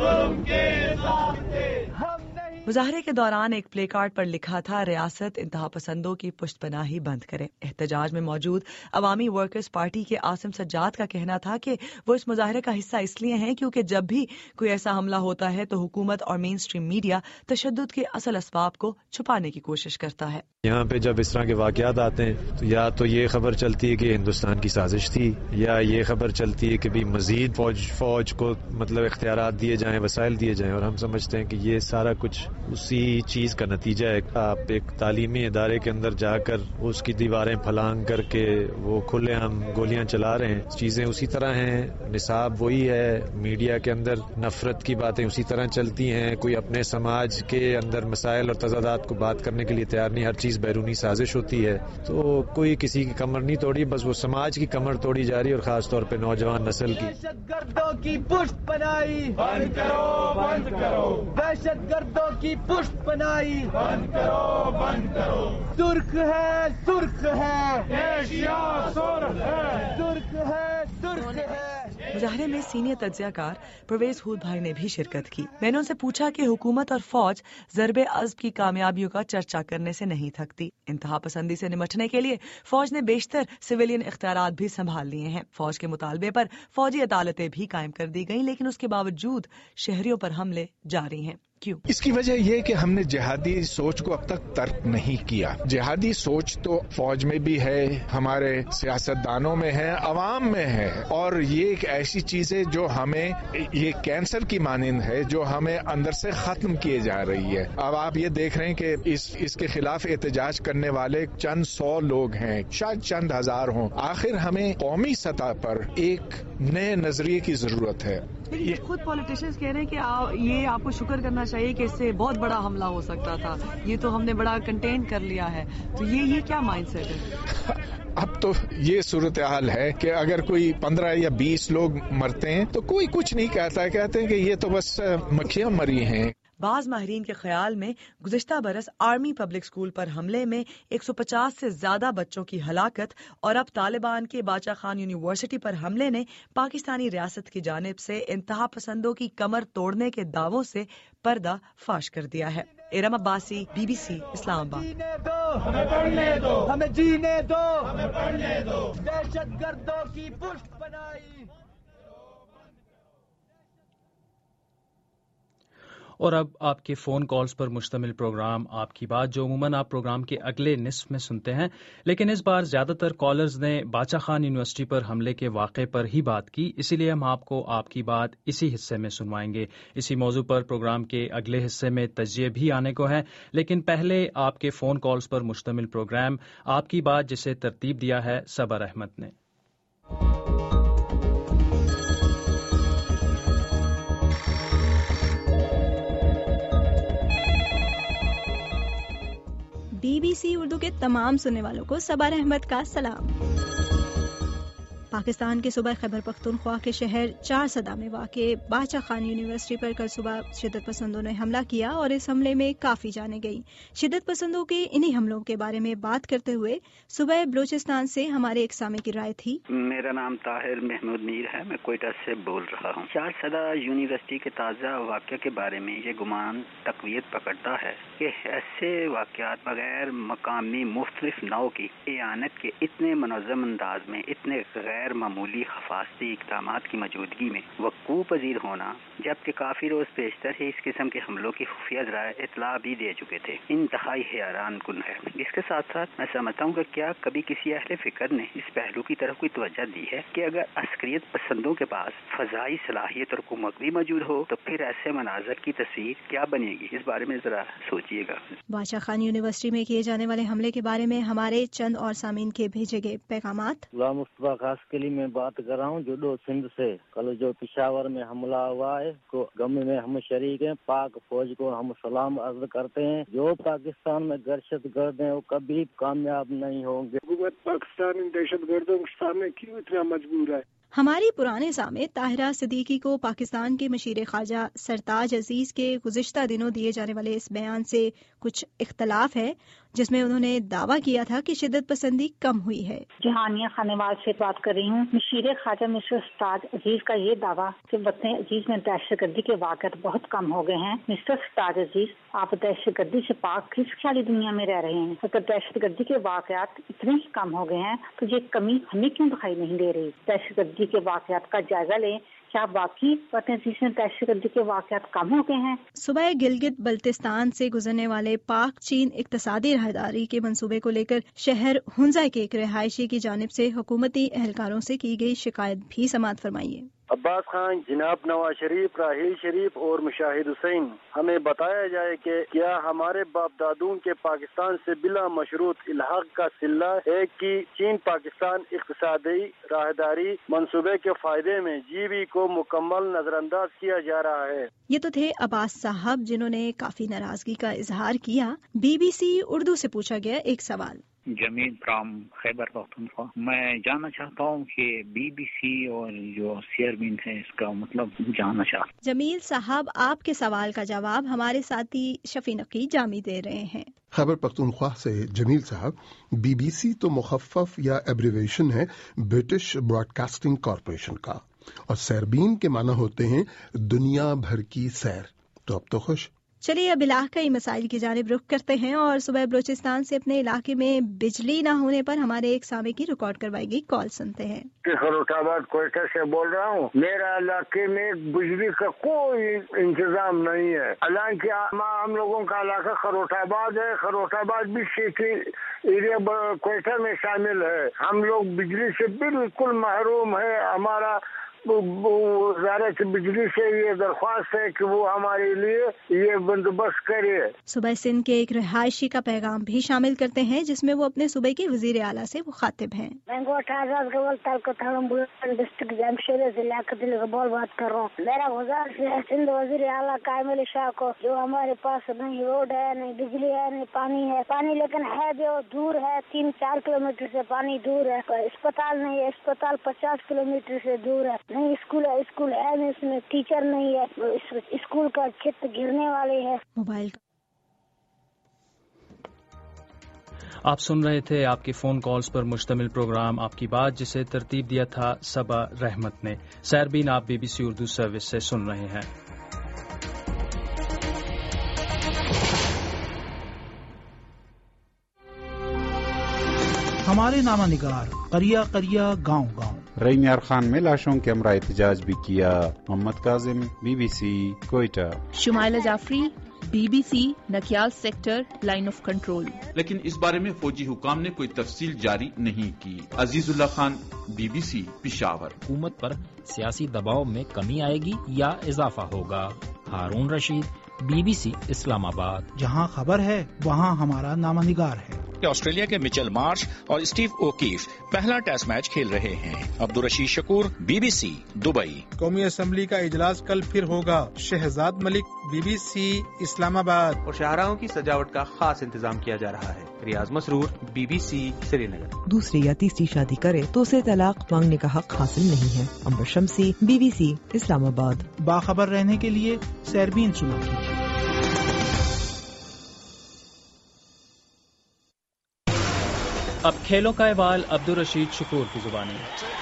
مظاہرے کے دوران ایک پلے کارڈ پر لکھا تھا، ریاست انتہا پسندوں کی پشت پناہی بند کرے۔ احتجاج میں موجود عوامی ورکرز پارٹی کے عاصم سجاد کا کہنا تھا کہ وہ اس مظاہرے کا حصہ اس لیے ہیں کیونکہ جب بھی کوئی ایسا حملہ ہوتا ہے تو حکومت اور مین سٹریم میڈیا تشدد کے اصل اسباب کو چھپانے کی کوشش کرتا ہے۔ یہاں پہ جب اس طرح کے واقعات آتے ہیں تو یا تو یہ خبر چلتی ہے کہ ہندوستان کی سازش تھی، یا یہ خبر چلتی ہے کہ بھی مزید فوج کو مطلب اختیارات دیے جائیں، وسائل دیے جائیں، اور ہم سمجھتے ہیں کہ یہ سارا کچھ اسی چیز کا نتیجہ ہے۔ آپ ایک تعلیمی ادارے کے اندر جا کر اس کی دیواریں پھلانگ کر کے وہ کھلے ہم گولیاں چلا رہے ہیں، چیزیں اسی طرح ہیں، نصاب وہی ہے، میڈیا کے اندر نفرت کی باتیں اسی طرح چلتی ہیں، کوئی اپنے سماج کے اندر مسائل اور تضادات کو بات کرنے کے لیے تیار نہیں، ہر چیز بیرونی سازش ہوتی ہے۔ تو کوئی کسی کی کمر نہیں توڑی، بس وہ سماج کی کمر توڑی جا رہی، اور خاص طور پہ نوجوان نسل کی۔ دہشت گردوں کی پشت پناہی بند کرو، بند کرو۔ دہشت گردوں کی پشت پناہی بند کرو، بند کرو۔ سرخ ہے، سرخ ہے، ایشیا سرخ ہے، سرخ ہے، سرخ ہے۔ مظاہرے میں سینئر تجزیہ کار پرویز ہود بھائی نے بھی شرکت کی۔ میں نے ان سے پوچھا کہ حکومت اور فوج ضرب عضب کی کامیابیوں کا چرچا کرنے سے نہیں تھکتی۔ انتہا پسندی سے نمٹنے کے لیے فوج نے بیشتر سویلین اختیارات بھی سنبھال لیے ہیں۔ فوج کے مطالبے پر فوجی عدالتیں بھی قائم کر دی گئیں، لیکن اس کے باوجود شہریوں پر حملے جاری ہیں۔ کیوں؟ اس کی وجہ یہ کہ ہم نے جہادی سوچ کو اب تک ترک نہیں کیا. جہادی سوچ تو فوج میں بھی ہے، ہمارے سیاستدانوں میں ہے، عوام میں ہے، اور یہ ایک ایسی چیز ہے جو ہمیں یہ کینسر کی مانند ہے جو ہمیں اندر سے ختم کیے جا رہی ہے. اب آپ یہ دیکھ رہے ہیں کہ اس کے خلاف احتجاج کرنے والے چند 100 لوگ ہیں، شاید چند ہزار ہوں. آخر ہمیں قومی سطح پر ایک نئے نظریے کی ضرورت ہے. خود پولیٹیشینز کہہ رہے ہیں کہ یہ آپ کو شکر کرنا چاہیے کہ اس سے بہت بڑا حملہ ہو سکتا تھا، یہ تو ہم نے بڑا کنٹین کر لیا ہے. تو یہ کیا مائنڈ سیٹ ہے؟ اب تو یہ صورتحال ہے کہ اگر کوئی 15 یا 20 لوگ مرتے ہیں تو کوئی کچھ نہیں کہتا ہے، کہتے ہیں کہ یہ تو بس مکھیاں مری ہیں. بعض ماہرین کے خیال میں گزشتہ برس آرمی پبلک اسکول پر حملے میں 150 سے زیادہ بچوں کی ہلاکت اور اب طالبان کے باچا خان یونیورسٹی پر حملے نے پاکستانی ریاست کی جانب سے انتہا پسندوں کی کمر توڑنے کے دعووں سے پردہ فاش کر دیا ہے. ارم عباسی، BBC اسلام آباد. ہمیں پڑھنے دو، ہمیں جینے دو، ہمیں پڑھنے دو، دہشت گردوں کی پشت بنائی. اور اب آپ کے فون کالز پر مشتمل پروگرام آپ کی بات، جو عموماً آپ پروگرام کے اگلے نصف میں سنتے ہیں، لیکن اس بار زیادہ تر کالرز نے باچا خان یونیورسٹی پر حملے کے واقعے پر ہی بات کی، اسی لیے ہم آپ کو آپ کی بات اسی حصے میں سنوائیں گے. اسی موضوع پر پروگرام کے اگلے حصے میں تجزیے بھی آنے کو ہیں، لیکن پہلے آپ کے فون کالز پر مشتمل پروگرام آپ کی بات، جسے ترتیب دیا ہے صبر احمد نے. BBC اردو کے تمام سننے والوں کو صبر احمد کا سلام. پاکستان کے صوبہ خیبر پختونخوا کے شہر چارسدہ میں واقع باچا خان یونیورسٹی پر کل صبح شدت پسندوں نے حملہ کیا اور اس حملے میں کافی جانیں گئیں. شدت پسندوں کے انہی حملوں کے بارے میں بات کرتے ہوئے صوبہ بلوچستان سے ہمارے ایک سامع کی رائے تھی. میرا نام طاہر محمود میر ہے، میں کوئٹہ سے بول رہا ہوں. چارسدہ یونیورسٹی کے تازہ واقعہ کے بارے میں یہ گمان تقویت پکڑتا ہے کہ ایسے واقعات بغیر مقامی مختلف نوع کی اعانت کے اتنے منظم انداز میں اتنے غیر معمولی حفاظتی اقدامات کی موجودگی میں وقوع پذیر ہونا، جبکہ کافی روز پیشتر ہی اس قسم کے حملوں کی خفیہ ذرائع اطلاع بھی دے چکے تھے، انتہائی حیران کن ہے. اس کے ساتھ ساتھ میں سمجھتا ہوں کہ کیا کبھی کسی اہل فکر نے اس پہلو کی طرف کوئی توجہ دی ہے کہ اگر عسکریت پسندوں کے پاس فضائی صلاحیت اور قوت بھی موجود ہو تو پھر ایسے مناظر کی تصویر کیا بنے گی؟ اس بارے میں ذرا سوچیے گا. باچا خان یونیورسٹی میں کیے جانے والے حملے کے بارے میں ہمارے چند اور سامعین کے بھیجے گئے پیغامات. غلام مصطفیٰ خاص کے لیے میں بات کر رہا ہوں جوڈو سندھ سے. کل جو پشاور میں حملہ ہوا ہے کو غم میں ہم شریک ہیں. پاک فوج کو ہم سلام عرض کرتے ہیں. جو پاکستان میں دہشت گرد ہیں وہ کبھی کامیاب نہیں ہوں گے. حکومت پاکستان دہشت گردوں کے سامنے کیوں اتنا مجبور ہے؟ ہماری پرانے سامع طاہرہ صدیقی کو پاکستان کے مشیر خارجہ سرتاج عزیز کے گزشتہ دنوں دیے جانے والے اس بیان سے کچھ اختلاف ہے، جس میں انہوں نے دعویٰ کیا تھا کہ شدت پسندی کم ہوئی ہے. جہانیہ خانواز سے بات کر رہی ہوں. مشیر خارجہ مسٹر سرتاج عزیز کا یہ دعویٰ کہ وطن عزیز میں دہشت گردی کے واقعات بہت کم ہو گئے ہیں. مسٹر سرتاج عزیز، آپ دہشت گردی سے پاک کس خیالی دنیا میں رہ رہے ہیں؟ اگر دہشت گردی کے واقعات اتنے ہی کم ہو گئے ہیں تو یہ کمی ہمیں کیوں دکھائی نہیں دے رہی؟ دہشت گردی کے واقعات کا جائزہ لیں. کیا باقی وطن عزیز میں دہشت گردی کے واقعات کم ہو گئے ہیں؟ صوبہ گلگت بلتستان سے گزرنے والے پاک چین اقتصادی راہداری کے منصوبے کو لے کر شہر ہنزا کے ایک رہائشی کی جانب سے حکومتی اہلکاروں سے کی گئی شکایت بھی سماعت فرمائیے. عباس خان، جناب نواز شریف، راحیل شریف اور مشاہد حسین، ہمیں بتایا جائے کہ کیا ہمارے باپ دادوں کے پاکستان سے بلا مشروط الحاق کا صلہ ہے کہ چین پاکستان اقتصادی راہداری منصوبے کے فائدے میں جی بی کو مکمل نظر انداز کیا جا رہا ہے. یہ تو تھے عباس صاحب، جنہوں نے کافی ناراضگی کا اظہار کیا. BBC اردو سے پوچھا گیا ایک سوال. جمیل فرام خیبر پختونخوا. میں جاننا چاہتا ہوں کہ BBC اور جو چیئرمین ہے اس کا مطلب جاننا چاہتا ہوں. جمیل صاحب، آپ کے سوال کا جواب ہمارے ساتھی شفیع نقی جامی دے رہے ہیں. خیبر پختونخوا سے جمیل صاحب، BBC تو مخفف یا ایبریویشن ہے برٹش براڈ کاسٹنگ کارپوریشن کا، اور سیربین کے معنی ہوتے ہیں دنیا بھر کی سیر. تو اب تو خوش. چلیے اب علاقائی مسائل کی جانب رخ کرتے ہیں اور صوبہ بلوچستان سے اپنے علاقے میں بجلی نہ ہونے پر ہمارے ایک سامع کی ریکارڈ کروائی گئی کال سنتے ہیں۔ خروٹ آباد کوئٹہ سے بول رہا ہوں۔ میرا علاقے میں بجلی کا کوئی انتظام نہیں ہے، حالانکہ ہم لوگوں کا علاقہ خروٹ آباد ہے۔ خروٹ آباد بھی سٹی ایریا کوئٹہ میں شامل ہے۔ ہم لوگ بجلی سے بالکل محروم ہے۔ ہمارا وزارت بجلی سے یہ درخواست ہے کہ وہ ہمارے لیے یہ بندوبست کرے۔ صوبہ سندھ کے ایک رہائشی کا پیغام بھی شامل کرتے ہیں جس میں وہ اپنے صوبے کے وزیر اعلیٰ سے مخاطب ہیں۔ ڈسٹرکٹ جمشید ضلع کا دل غبول بات کر رہا ہوں۔ میرا گزارش ہے سندھ وزیر اعلیٰ کامل شاہ کو، جو ہمارے پاس نہیں روڈ ہے، نہیں بجلی ہے، نہیں پانی ہے۔ پانی لیکن ہے جو دور ہے، 3-4 کلومیٹر سے پانی دور ہے۔ اسپتال نہیں ہے، اسپتال 50 کلومیٹر سے دور ہے۔ نہیں اسکول ہے، اسکول ہے نہیں، اس میں ٹیچر نہیں ہے، اسکول کا چھت گرنے والی ہے۔ موبائل آپ سن رہے تھے آپ کے فون کالز پر مشتمل پروگرام آپ کی بات، جسے ترتیب دیا تھا صبا رحمت نے۔ سیربین آپ BBC اردو سروس سے سن رہے ہیں۔ ہمارے نامہ نگار قریہ قریہ گاؤں گاؤں۔ رحیم یار خان میں لاشوں کے ہمراہ احتجاج بھی کیا۔ Muhammad Kazim BBC Quetta. Shumaila Jafri BBC Nakyal sector line of control. لیکن اس بارے میں فوجی حکام نے کوئی تفصیل جاری نہیں کی۔ عزیز اللہ خان BBC پشاور۔ حکومت پر سیاسی دباؤ میں کمی آئے گی یا اضافہ ہوگا؟ ہارون رشید BBC اسلام آباد۔ جہاں خبر ہے وہاں ہمارا نامہ نگار ہے۔ آسٹریلیا کے مچل مارش اور اسٹیو اوکیف پہلا ٹیسٹ میچ کھیل رہے ہیں۔ Abdul Rashid Shakoor BBC Dubai. قومی اسمبلی کا اجلاس کل پھر ہوگا۔ شہزاد ملک BBC اسلام آباد۔ اور شاہراہوں کی سجاوٹ کا خاص انتظام کیا جا رہا ہے۔ ریاض مسرور BBC سری نگر۔ دوسری یا تیسری شادی کرے تو اسے طلاق مانگنے کا حق حاصل نہیں ہے۔ امبر شمسی BBC اسلام آباد۔ باخبر رہنے کے لیے سیربین سنا کیجیے۔ اب کھیلوں کا احوال عبدالرشید شکور کی زبانی۔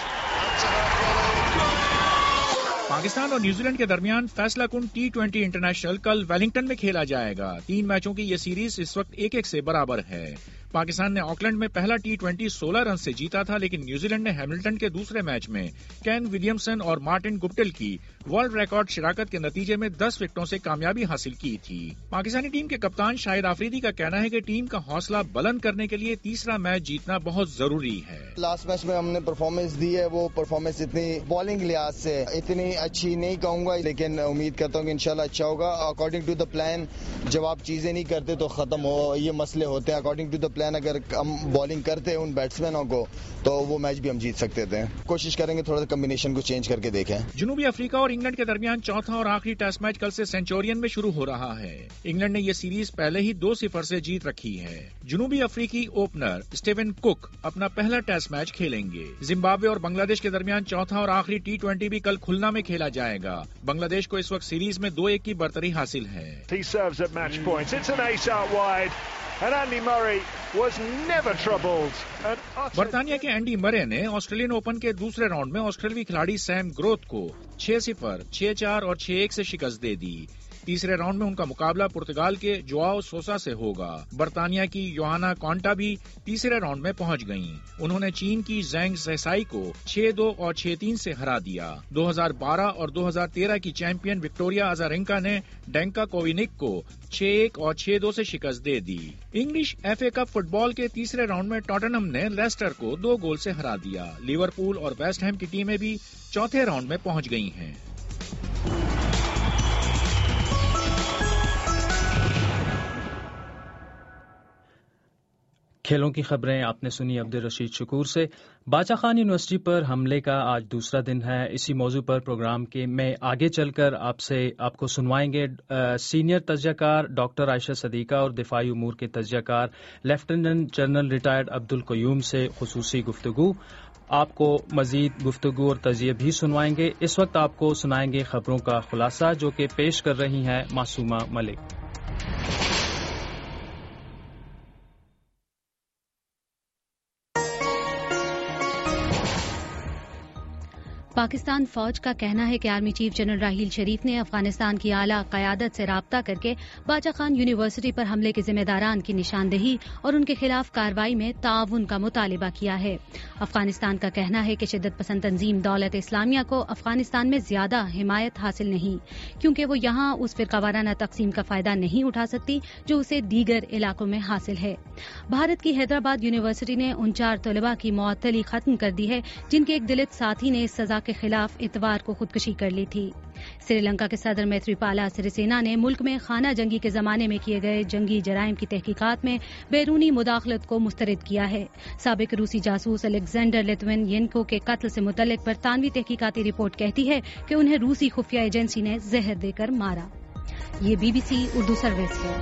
پاکستان اور نیوزی لینڈ کے درمیان فیصلہ کن T20 انٹرنیشنل کل ویلنگٹن میں کھیلا جائے گا۔ 3 میچوں کی یہ سیریز اس وقت 1-1 سے برابر ہے۔ پاکستان نے آکلینڈ میں پہلا T20 16 رن سے جیتا تھا، لیکن نیوزی لینڈ نے ہیملٹن کے دوسرے میچ میں کین ولیمسن اور مارٹن گپٹل کی ورلڈ ریکارڈ شراکت کے نتیجے میں 10 وکٹوں سے کامیابی حاصل کی تھی۔ پاکستانی ٹیم کے کپتان شاہد آفریدی کا کہنا ہے کہ ٹیم کا حوصلہ بلند کرنے کے لیے تیسرا میچ جیتنا بہت ضروری ہے۔ لاسٹ میچ میں ہم نے پرفارمنس دی ہے، وہ پرفارمنس اتنی بالنگ لحاظ سے اتنی اچھی نہیں کہوں گا، لیکن امید کرتا ہوں کہ انشاءاللہ اچھا ہوگا۔ اکارڈنگ ٹو دا پلان جب آپ چیزیں نہیں کرتے تو ختم ہو یہ مسئلے ہوتے ہیں۔ اکارڈنگ ٹو دا پلان اگر ہم بالنگ کرتے ان بیٹسمینوں کو تو وہ میچ بھی ہم جیت سکتے تھے۔ کوشش کریں گے تھوڑا سا کمبینیشن کو چینج کر کے دیکھیں۔ جنوبی افریقہ اور انگلینڈ کے درمیان چوتھا اور آخری ٹیسٹ میچ کل سے سینچورین میں شروع ہو رہا ہے۔ انگلینڈ نے یہ سیریز پہلے ہی 2-0 سے جیت رکھی ہے۔ جنوبی افریقی اوپنر اسٹیون کک اپنا پہلا ٹیسٹ میچ کھیلیں گے۔ زمبابوے اور بنگلہ دیش کے درمیان چوتھا اور آخری T20 بھی کل کھلنا میں کھیلا جائے گا۔ بنگلہ دیش کو اس وقت سیریز میں 2-1 کی برتری حاصل ہے۔ برطانیہ کے اینڈی مرے نے آسٹریلین اوپن کے دوسرے راؤنڈ میں آسٹریلوی کھلاڑی سیم گروتھ کو 6-0، 6-4 اور 6-1 سے شکست دے دی۔ تیسرے راؤنڈ میں ان کا مقابلہ پرتگال کے جواؤ سوسا سے ہوگا۔ برطانیہ کی یوہانا کانٹا بھی تیسرے راؤنڈ میں پہنچ گئیں۔ انہوں نے چین کی زینگ زیسائی کو 6-2 اور 6-3 سے ہرا دیا۔ 2012 اور 2013 کی چیمپئن وکٹوریا ازارینکا نے ڈینکا کوونک کو 6-1 اور 6-2 سے شکست دے دی۔ English FA cup football کے تیسرے راؤنڈ میں ٹاٹنہم نے لیسٹر کو 2 گول سے ہرا دیا۔ لیورپول اور ویسٹ ہیم کی ٹیمیں بھی چوتھے راؤنڈ میں پہنچ گئی ہیں۔ کھیلوں کی خبریں آپ نے سنی عبدالرشید شکور سے۔ باچا خان یونیورسٹی پر حملے کا آج دوسرا دن ہے۔ اسی موضوع پر پروگرام کے میں آگے چل کر آپ کو سنوائیں گے سینئر تجزیہ کار ڈاکٹر عائشہ صدیقہ اور دفاعی امور کے تجزیہ کار لیفٹیننٹ جنرل ریٹائرڈ عبدالقیوم سے خصوصی گفتگو۔ آپ کو مزید گفتگو اور تجزیے بھی سنوائیں گے۔ اس وقت آپ کو سنائیں گے خبروں کا خلاصہ جو کہ پیش کر رہی ہیں معصومہ ملک۔ پاکستان فوج کا کہنا ہے کہ army chief general Raheel Sharif نے افغانستان کی اعلیٰ قیادت سے رابطہ کر کے باچا خان یونیورسٹی پر حملے کے ذمہ داران کی نشاندہی اور ان کے خلاف کارروائی میں تعاون کا مطالبہ کیا ہے۔ افغانستان کا کہنا ہے کہ شدت پسند تنظیم دولت اسلامیہ کو افغانستان میں زیادہ حمایت حاصل نہیں، کیونکہ وہ یہاں اس فرقہ وارانہ تقسیم کا فائدہ نہیں اٹھا سکتی جو اسے دیگر علاقوں میں حاصل ہے۔ بھارت کی حیدرآباد یونیورسٹی نے ان 4 طلباء کی معطلی ختم کر دی ہے جن کے ایک دلت ساتھی نے اس سزا کے خلاف اتوار کو خودکشی کر لی تھی۔ سری لنکا کے صدر میتری پالا سریسینا نے ملک میں خانہ جنگی کے زمانے میں کیے گئے جنگی جرائم کی تحقیقات میں بیرونی مداخلت کو مسترد کیا ہے۔ سابق روسی جاسوس الیگزینڈر لیتوینینکو کے قتل سے متعلق برطانوی تحقیقاتی رپورٹ کہتی ہے کہ انہیں روسی خفیہ ایجنسی نے زہر دے کر مارا۔ یہ BBC اردو سروس ہے۔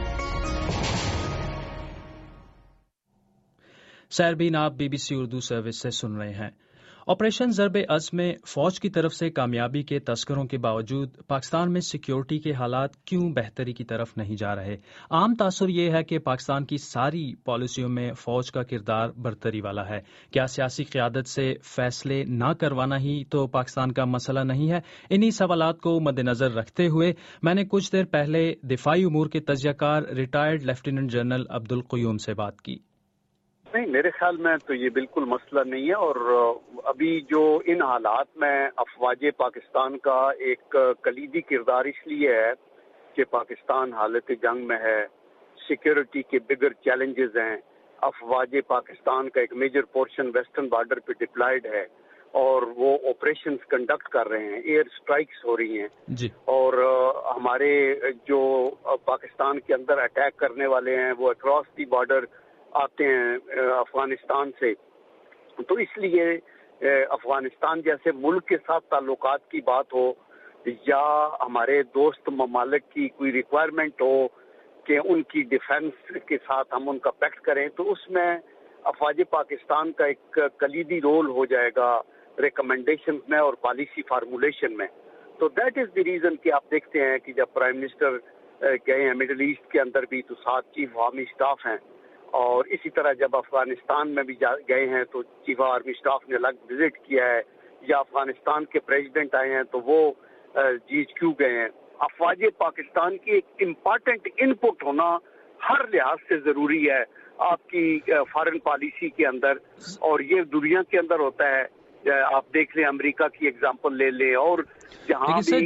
سیربین آپ BBC اردو سروس سے سن رہے ہیں۔ آپریشن ضرب عزم میں فوج کی طرف سے کامیابی کے تذکروں کے باوجود پاکستان میں سیکیورٹی کے حالات کیوں بہتری کی طرف نہیں جا رہے؟ عام تاثر یہ ہے کہ پاکستان کی ساری پالیسیوں میں فوج کا کردار برتری والا ہے۔ کیا سیاسی قیادت سے فیصلے نہ کروانا ہی تو پاکستان کا مسئلہ نہیں ہے؟ انہی سوالات کو مد نظر رکھتے ہوئے میں نے کچھ دیر پہلے دفاعی امور کے تجزیہ کار ریٹائرڈ لیفٹیننٹ جنرل عبدالقیوم سے بات کی۔ نہیں، میرے خیال میں تو یہ بالکل مسئلہ نہیں ہے، اور ابھی جو ان حالات میں افواج پاکستان کا ایک کلیدی کردار اس لیے ہے کہ پاکستان حالت جنگ میں ہے، سیکیورٹی کے بگر چیلنجز ہیں، افواج پاکستان کا ایک میجر پورشن ویسٹرن بارڈر پہ ڈپلائیڈ ہے اور وہ آپریشنز کنڈکٹ کر رہے ہیں، ایئر سٹرائکس ہو رہی ہیں جی، اور ہمارے جو پاکستان کے اندر اٹیک کرنے والے ہیں وہ اکراس دی بارڈر آتے ہیں افغانستان سے، تو اس لیے افغانستان جیسے ملک کے ساتھ تعلقات کی بات ہو یا ہمارے دوست ممالک کی کوئی ریکوائرمنٹ ہو کہ ان کی ڈیفنس کے ساتھ ہم ان کا پیکٹ کریں، تو اس میں افواج پاکستان کا ایک کلیدی رول ہو جائے گا ریکمنڈیشن میں اور پالیسی فارمولیشن میں۔ تو دیٹ از دی ریزن کہ آپ دیکھتے ہیں کہ جب پرائم منسٹر گئے ہیں مڈل ایسٹ کے اندر بھی تو 7 چیف آرمی اسٹاف ہیں، اور اسی طرح جب افغانستان میں بھی گئے ہیں تو چیف آرمی اسٹاف نے الگ وزٹ کیا ہے، یا افغانستان کے پریزیڈنٹ آئے ہیں تو وہ GHQ گئے ہیں۔ افواج پاکستان کی ایک امپارٹنٹ ان پٹ ہونا ہر لحاظ سے ضروری ہے آپ کی فارن پالیسی کے اندر، اور یہ دنیا کے اندر ہوتا ہے۔ آپ دیکھ لیں امریکہ کی ایگزامپل لے لیں، اور جہاں بھی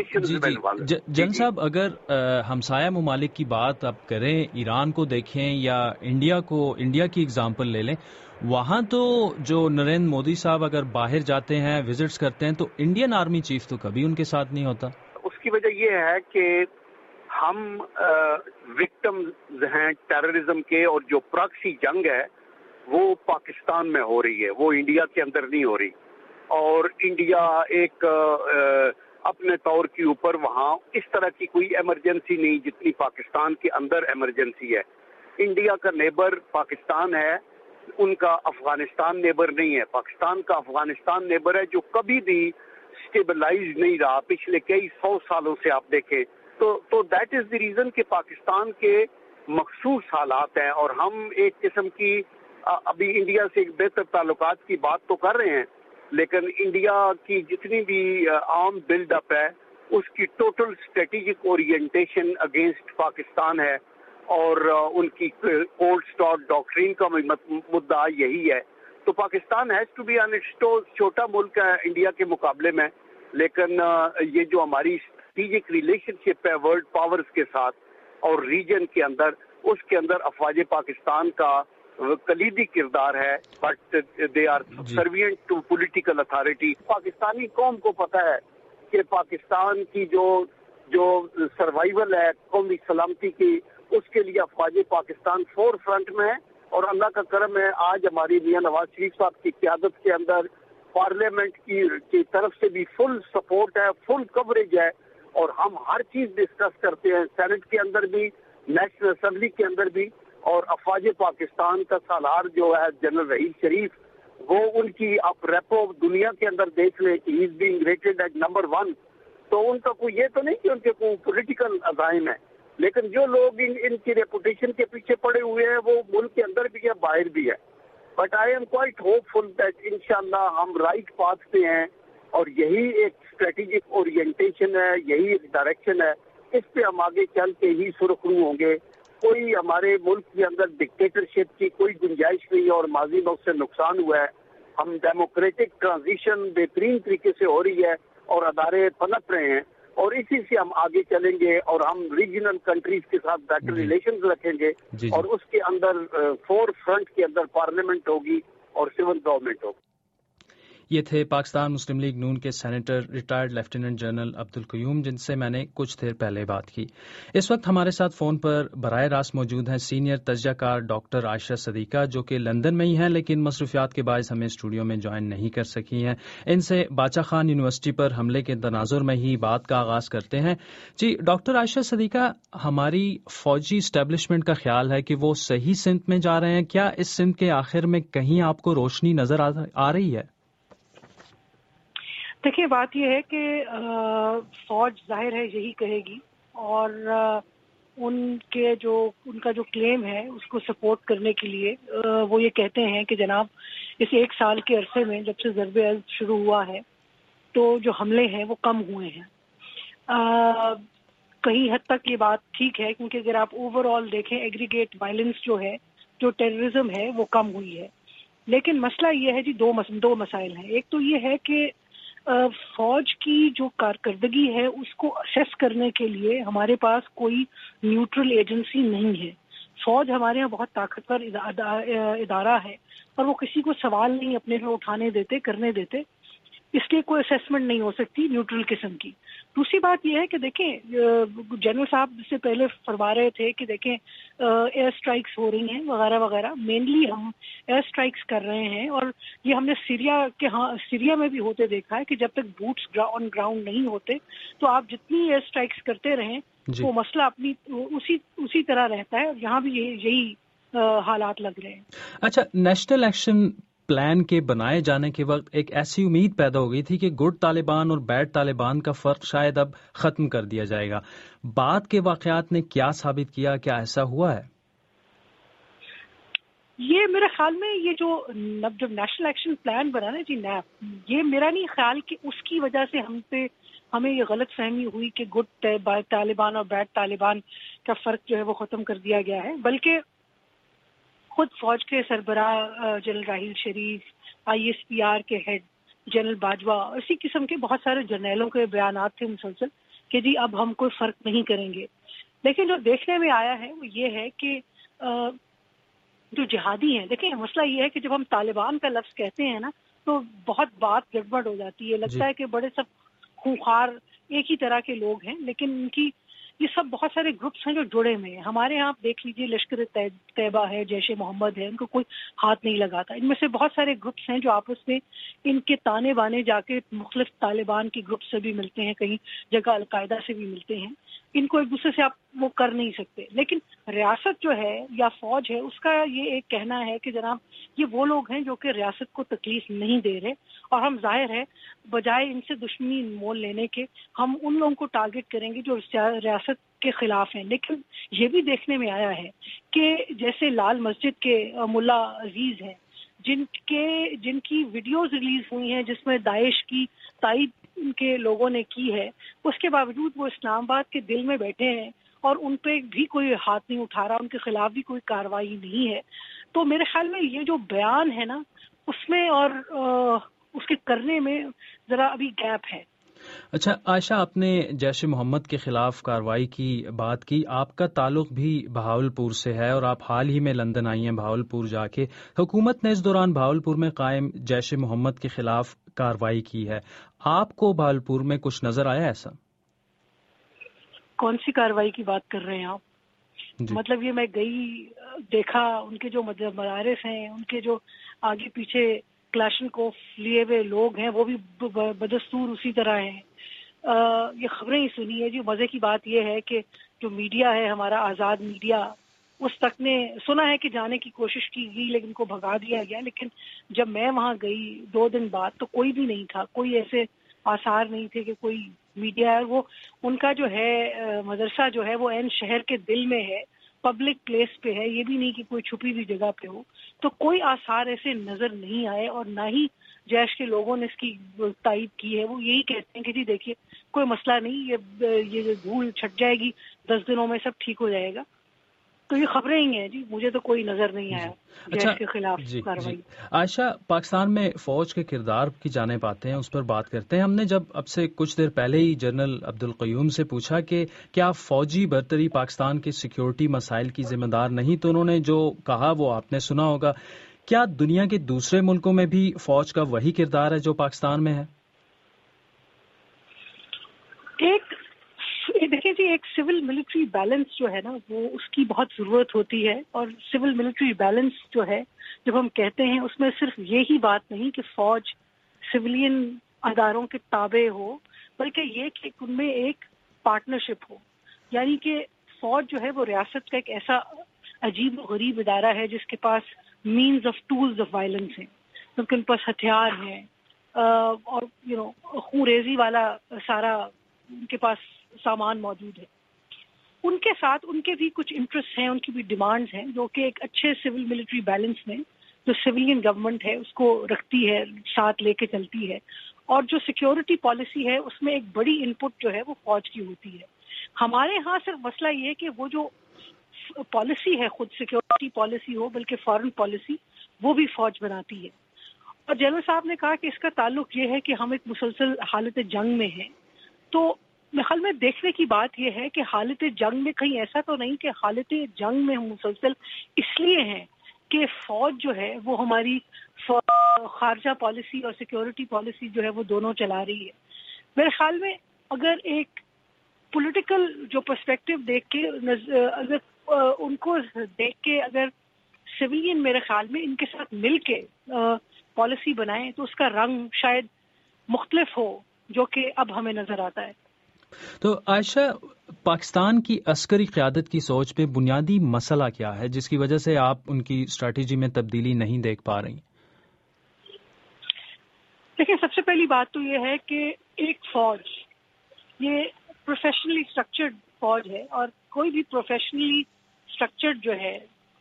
جن صاحب اگر ہمسایہ ممالک کی بات آپ کریں، ایران کو دیکھیں یا انڈیا کی ایگزامپل لے لیں، وہاں تو جو نریندر مودی صاحب اگر باہر جاتے ہیں وزٹس کرتے ہیں تو انڈین آرمی چیف تو کبھی ان کے ساتھ نہیں ہوتا۔ اس کی وجہ یہ ہے کہ ہم وکٹمز ہیں ٹیررزم کے، اور جو پراکسی جنگ ہے وہ پاکستان میں ہو رہی ہے، وہ انڈیا کے اندر نہیں ہو رہی، اور انڈیا ایک اپنے طور کے اوپر وہاں اس طرح کی کوئی ایمرجنسی نہیں جتنی پاکستان کے اندر ایمرجنسی ہے۔ انڈیا کا نیبر پاکستان ہے، ان کا افغانستان نیبر نہیں ہے۔ پاکستان کا افغانستان نیبر ہے جو کبھی بھی سٹیبلائز نہیں رہا پچھلے کئی 100 سالوں سے آپ دیکھیں تو دیٹ از دی ریزن کہ پاکستان کے مخصوص حالات ہیں، اور ہم ایک قسم کی ابھی انڈیا سے ایک بہتر تعلقات کی بات تو کر رہے ہیں، لیکن انڈیا کی جتنی بھی عام بلڈ اپ ہے اس کی total strategic orientation against Pakistan ہے، اور ان کی کولڈ اسٹاک ڈاکٹرین کا مدعا یہی ہے۔ تو Pakistan has to be on its toes, چھوٹا ملک ہے انڈیا کے مقابلے میں، لیکن یہ جو ہماری اسٹریٹجک ریلیشن شپ ہے ورلڈ پاورز کے ساتھ اور ریجن کے اندر، اس کے اندر افواج پاکستان کا کلیدی کردار ہے، but they are servant to political authority. Pakistani قوم کو پتہ ہے کہ پاکستان کی جو سروائیول ہے قومی سلامتی کی، اس کے لیے افواج پاکستان فور فرنٹ میں ہے، اور اللہ کا کرم ہے آج ہماری میاں نواز شریف صاحب کی قیادت کے اندر پارلیمنٹ کی طرف سے بھی فل سپورٹ ہے، فل کوریج ہے، اور ہم ہر چیز ڈسکس کرتے ہیں سینٹ کے اندر بھی، نیشنل اسمبلی کے اندر بھی، اور افواج پاکستان کا سالار جو ہے جنرل رحیل شریف، وہ ان کی آپ ریپو دنیا کے اندر دیکھ لیں کہ he is being rated at number 1، تو ان کا کوئی یہ تو نہیں کہ ان کے کوئی پولیٹیکل عزائم ہے، لیکن جو لوگ ان کی ریپوٹیشن کے پیچھے پڑے ہوئے ہیں وہ ملک کے اندر بھی ہے باہر بھی ہے۔ But I am quite hopeful that انشاءاللہ ہم رائٹ پاتھ پہ ہیں، اور یہی ایک اسٹریٹجک اورینٹیشن ہے, یہی ایک ڈائریکشن ہے. اس پہ ہم آگے چل کے ہی سرخرو ہوں گے. کوئی ہمارے ملک کے اندر ڈکٹیٹرشپ کی کوئی گنجائش نہیں ہے اور ماضی میں اس سے نقصان ہوا ہے. ہم ڈیموکریٹک ٹرانزیشن بہترین طریقے سے ہو رہی ہے اور ادارے پنپ رہے ہیں, اور اسی سے ہم آگے چلیں گے اور ہم ریجنل کنٹریز کے ساتھ بیٹر ریلیشنز رکھیں گے. اور اس کے اندر فور فرنٹ کے اندر پارلیمنٹ ہوگی اور سول گورنمنٹ ہوگی. یہ تھے پاکستان مسلم لیگ نون کے senator retired lieutenant general Abdul Qayyum, جن سے میں نے کچھ دیر پہلے بات کی. اس وقت ہمارے ساتھ فون پر براہ راست موجود ہیں سینئر تجزیہ کار ڈاکٹر عائشہ صدیقہ, جو کہ لندن میں ہی ہیں لیکن مصروفیات کے باعث ہمیں اسٹوڈیو میں جوائن نہیں کر سکی ہیں. ان سے باچا خان یونیورسٹی پر حملے کے تناظر میں ہی بات کا آغاز کرتے ہیں. جی ڈاکٹر عائشہ صدیقہ, ہماری فوجی اسٹیبلشمنٹ کا خیال ہے کہ وہ صحیح سمت میں جا رہے ہیں. کیا اس سمت کے آخر میں کہیں آپ کو روشنی نظر آ رہی ہے؟ دیکھیے بات یہ ہے کہ فوج ظاہر ہے یہی کہے گی, اور ان کا جو کلیم ہے اس کو سپورٹ کرنے کے لیے وہ یہ کہتے ہیں کہ جناب اس 1 سال کے عرصے میں جب سے ضرب عزم شروع ہوا ہے تو جو حملے ہیں وہ کم ہوئے ہیں. کہیں حد تک یہ بات ٹھیک ہے, کیونکہ اگر آپ اوور آل دیکھیں ایگریگیٹ وائلنس جو ہے, جو ٹیررزم ہے وہ کم ہوئی ہے. لیکن مسئلہ یہ ہے جی, دو مسائل ہیں. ایک تو یہ ہے کہ فوج کی جو کارکردگی ہے اس کو اسیس کرنے کے لیے ہمارے پاس کوئی نیوٹرل ایجنسی نہیں ہے. فوج ہمارے یہاں بہت طاقتور ادارہ ہے اور وہ کسی کو سوال نہیں اپنے پہ اٹھانے دیتے, کرنے دیتے, اس لیے کوئی اسیسمنٹ نہیں ہو سکتی نیوٹرل قسم کی. دوسری بات یہ ہے کہ دیکھیں جنرل صاحب اس سے پہلے فرما رہے تھے کہ دیکھیں ایئر اسٹرائکس ہو رہی ہیں وغیرہ وغیرہ. مینلی ہم ایئر اسٹرائکس کر رہے ہیں, اور یہ ہم نے سیریا میں بھی ہوتے دیکھا ہے کہ جب تک بوٹس آن گراؤنڈ نہیں ہوتے تو آپ جتنی ایئر اسٹرائکس کرتے رہیں وہ مسئلہ اپنی اسی طرح رہتا ہے, اور یہاں بھی یہی حالات لگ رہے ہیں. اچھا, نیشنل ایکشن پلان کے بنائے جانے کے وقت ایک ایسی امید پیدا ہو گئی تھی کہ گڈ طالبان اور بیڈ طالبان کا فرق شاید اب ختم کر دیا جائے گا. بعد کے واقعات نے کیا ثابت کیا, کیا ایسا ہوا ہے؟ یہ میرے خیال میں یہ جو نیشنل ایکشن پلان بنا نا جی نیپ, یہ میرا نہیں خیال کہ اس کی وجہ سے ہمیں یہ غلط فہمی ہوئی کہ گڈ طالبان اور بیڈ طالبان کا فرق جو ہے وہ ختم کر دیا گیا ہے. بلکہ خود فوج کے سربراہ جنرل راحیل شریف, ISPR کے ہیڈ جنرل باجوہ, اسی قسم کے بہت سارے جرنیلوں کے بیانات تھے مسلسل کہ جی اب ہم کوئی فرق نہیں کریں گے. لیکن جو دیکھنے میں آیا ہے وہ یہ ہے کہ جو جہادی ہیں, دیکھیں مسئلہ یہ ہے کہ جب ہم طالبان کا لفظ کہتے ہیں نا تو بہت بات گڑبڑ ہو جاتی ہے. لگتا ہے کہ بڑے سب خونخوار ایک ہی طرح کے لوگ ہیں, لیکن ان کی یہ سب بہت سارے گروپس ہیں جو جڑے ہوئے ہیں. ہمارے یہاں آپ دیکھ لیجئے لشکر طیبہ ہے, جیش محمد ہے, ان کو کوئی ہاتھ نہیں لگاتا. ان میں سے بہت سارے گروپس ہیں جو آپس میں ان کے تانے بانے جا کے مختلف طالبان کی گروپ سے بھی ملتے ہیں, کہیں جگہ القاعدہ سے بھی ملتے ہیں. ان کو ایک دوسرے سے آپ وہ کر نہیں سکتے. لیکن ریاست جو ہے یا فوج ہے اس کا یہ ایک کہنا ہے کہ جناب یہ وہ لوگ ہیں جو کہ ریاست کو تکلیف نہیں دے رہے, اور ہم ظاہر ہے بجائے ان سے دشمنی مول لینے کے ہم ان لوگوں کو ٹارگٹ کریں گے جو ریاست کے خلاف ہیں. لیکن یہ بھی دیکھنے میں آیا ہے کہ جیسے لال مسجد کے ملا عزیز ہیں جن کی ویڈیوز ریلیز ہوئی ہیں جس میں داعش کی تائید ان کے لوگوں نے کی ہے, اس کے باوجود وہ اسلام آباد کے دل میں بیٹھے ہیں اور ان پہ بھی کوئی ہاتھ نہیں اٹھا رہا, ان کے خلاف بھی کوئی کارروائی نہیں ہے. تو میرے خیال میں یہ جو بیان ہے نا اس میں اور اس کے کرنے میں ذرا ابھی گیپ ہے. اچھا عائشہ, آپ نے جیش محمد کے خلاف کارروائی کی بات کی. آپ کا تعلق بھی بہاولپور سے ہے اور آپ حال ہی میں لندن آئی ہیں بہاولپور جا کے. حکومت نے اس دوران بہاولپور میں قائم جیش محمد کے خلاف کارروائی کی ہے. آپ کو بہاولپور میں کچھ نظر آیا ایسا؟ کون سی کارروائی کی بات کر رہے ہیں آپ؟ مطلب یہ میں گئی, دیکھا ان کے جو مدارس ہیں, ان کے جو آگے پیچھے کلاشن کو لیے ہوئے لوگ ہیں وہ بھی بدستور اسی طرح ہیں. یہ خبریں ہی سنی ہے جی. مزے کی بات یہ ہے کہ جو میڈیا ہے ہمارا آزاد میڈیا, اس تک نے سنا ہے کہ جانے کی کوشش کی گئی لیکن ان کو بھگا دیا گیا. لیکن جب میں وہاں گئی 2 دن بعد تو کوئی بھی نہیں تھا, کوئی ایسے آثار نہیں تھے کہ کوئی میڈیا ہے. وہ ان کا جو ہے مدرسہ جو ہے وہ عین شہر کے دل میں ہے, पब्लिक प्लेस पे है, ये भी नहीं कि कोई छुपी हुई जगह पे हो, तो कोई आसार ऐसे नजर नहीं आए और ना ही जैश के लोगों ने इसकी तायीद की है। वो यही कहते हैं कि जी देखिए कोई मसला नहीं, ये धूल छट जाएगी, 10 दिनों में सब ठीक हो जाएगा। तो ये खबरें ही हैं जी, मुझे तो कोई नजर नहीं आया जैश के खिलाफ कार्रवाई। आयशा, पाकिस्तान में फौज के किरदार की जानिब आते हैं, उस पर बात करते हैं। हमने जब अब से कुछ देर पहले ही जनरल अब्दुल क़य्यूम से पूछा कि क्या फौजी बरतरी पाकिस्तान के सिक्योरिटी मसाइल की जिम्मेदार नहीं, तो उन्होंने जो कहा वो आपने सुना होगा। क्या दुनिया के दूसरे मुल्कों में भी फौज का वही किरदार है जो पाकिस्तान में है? देखिए जी, एक सिविल मिलिट्री बैलेंस जो है ना, वो उसकी बहुत ज़रूरत होती है। और सिविल मिलिट्री बैलेंस जो है, जब हम कहते हैं, उसमें सिर्फ यही बात नहीं कि फौज सिविलियन अदारों के ताबे हो, बल्कि ये कि उनमें एक पार्टनरशिप हो। यानी कि फौज जो है वो रियासत का एक ऐसा अजीब व गरीब इदारा है जिसके पास means of tools of violence हैं, उनके पास हथियार हैं और खूरेजी वाला सारा उनके पास सामान मौजूद है। उनके साथ उनके भी कुछ इंटरेस्ट हैं, उनकी भी डिमांड्स हैं, जो कि एक अच्छे सिविल मिलिट्री बैलेंस में जो सिविलियन गवर्नमेंट है उसको रखती है, साथ लेके चलती है। और जो सिक्योरिटी पॉलिसी है उसमें एक बड़ी इनपुट जो है वो फौज की होती है। हमारे यहाँ सिर्फ मसला ये है कि वो जो पॉलिसी है, खुद सिक्योरिटी पॉलिसी हो बल्कि फॉरेन पॉलिसी, वो भी फौज बनाती है। और जनरल साहब ने कहा कि इसका ताल्लुक ये है कि हम एक मुसलसल हालत जंग में हैं। तो मेरे ख्याल में देखने की बात यह है कि हालत जंग में कहीं ऐसा तो नहीं कि हालत जंग में हम मुसलसल इसलिए हैं कि फौज जो है वो हमारी खारजा पॉलिसी और सिक्योरिटी पॉलिसी जो है वो दोनों चला रही है। मेरे ख्याल में अगर एक पॉलिटिकल जो पर्सपेक्टिव देख के, अगर उनको देख के अगर सिविलियन मेरे ख्याल में इनके साथ मिल के पॉलिसी बनाएं तो उसका रंग शायद मुख्तलिफ हो, जो कि अब हमें नजर आता है। तो आयशा, पाकिस्तान की अस्करी क़यादत की सोच पे बुनियादी मसला क्या है जिसकी वजह से आप उनकी स्ट्रेटेजी में तब्दीली नहीं देख पा रही? देखिए, सबसे पहली बात तो ये है कि एक फौज ये प्रोफेशनली स्ट्रक्चर्ड फौज है, और कोई भी प्रोफेशनली स्ट्रक्चर्ड जो है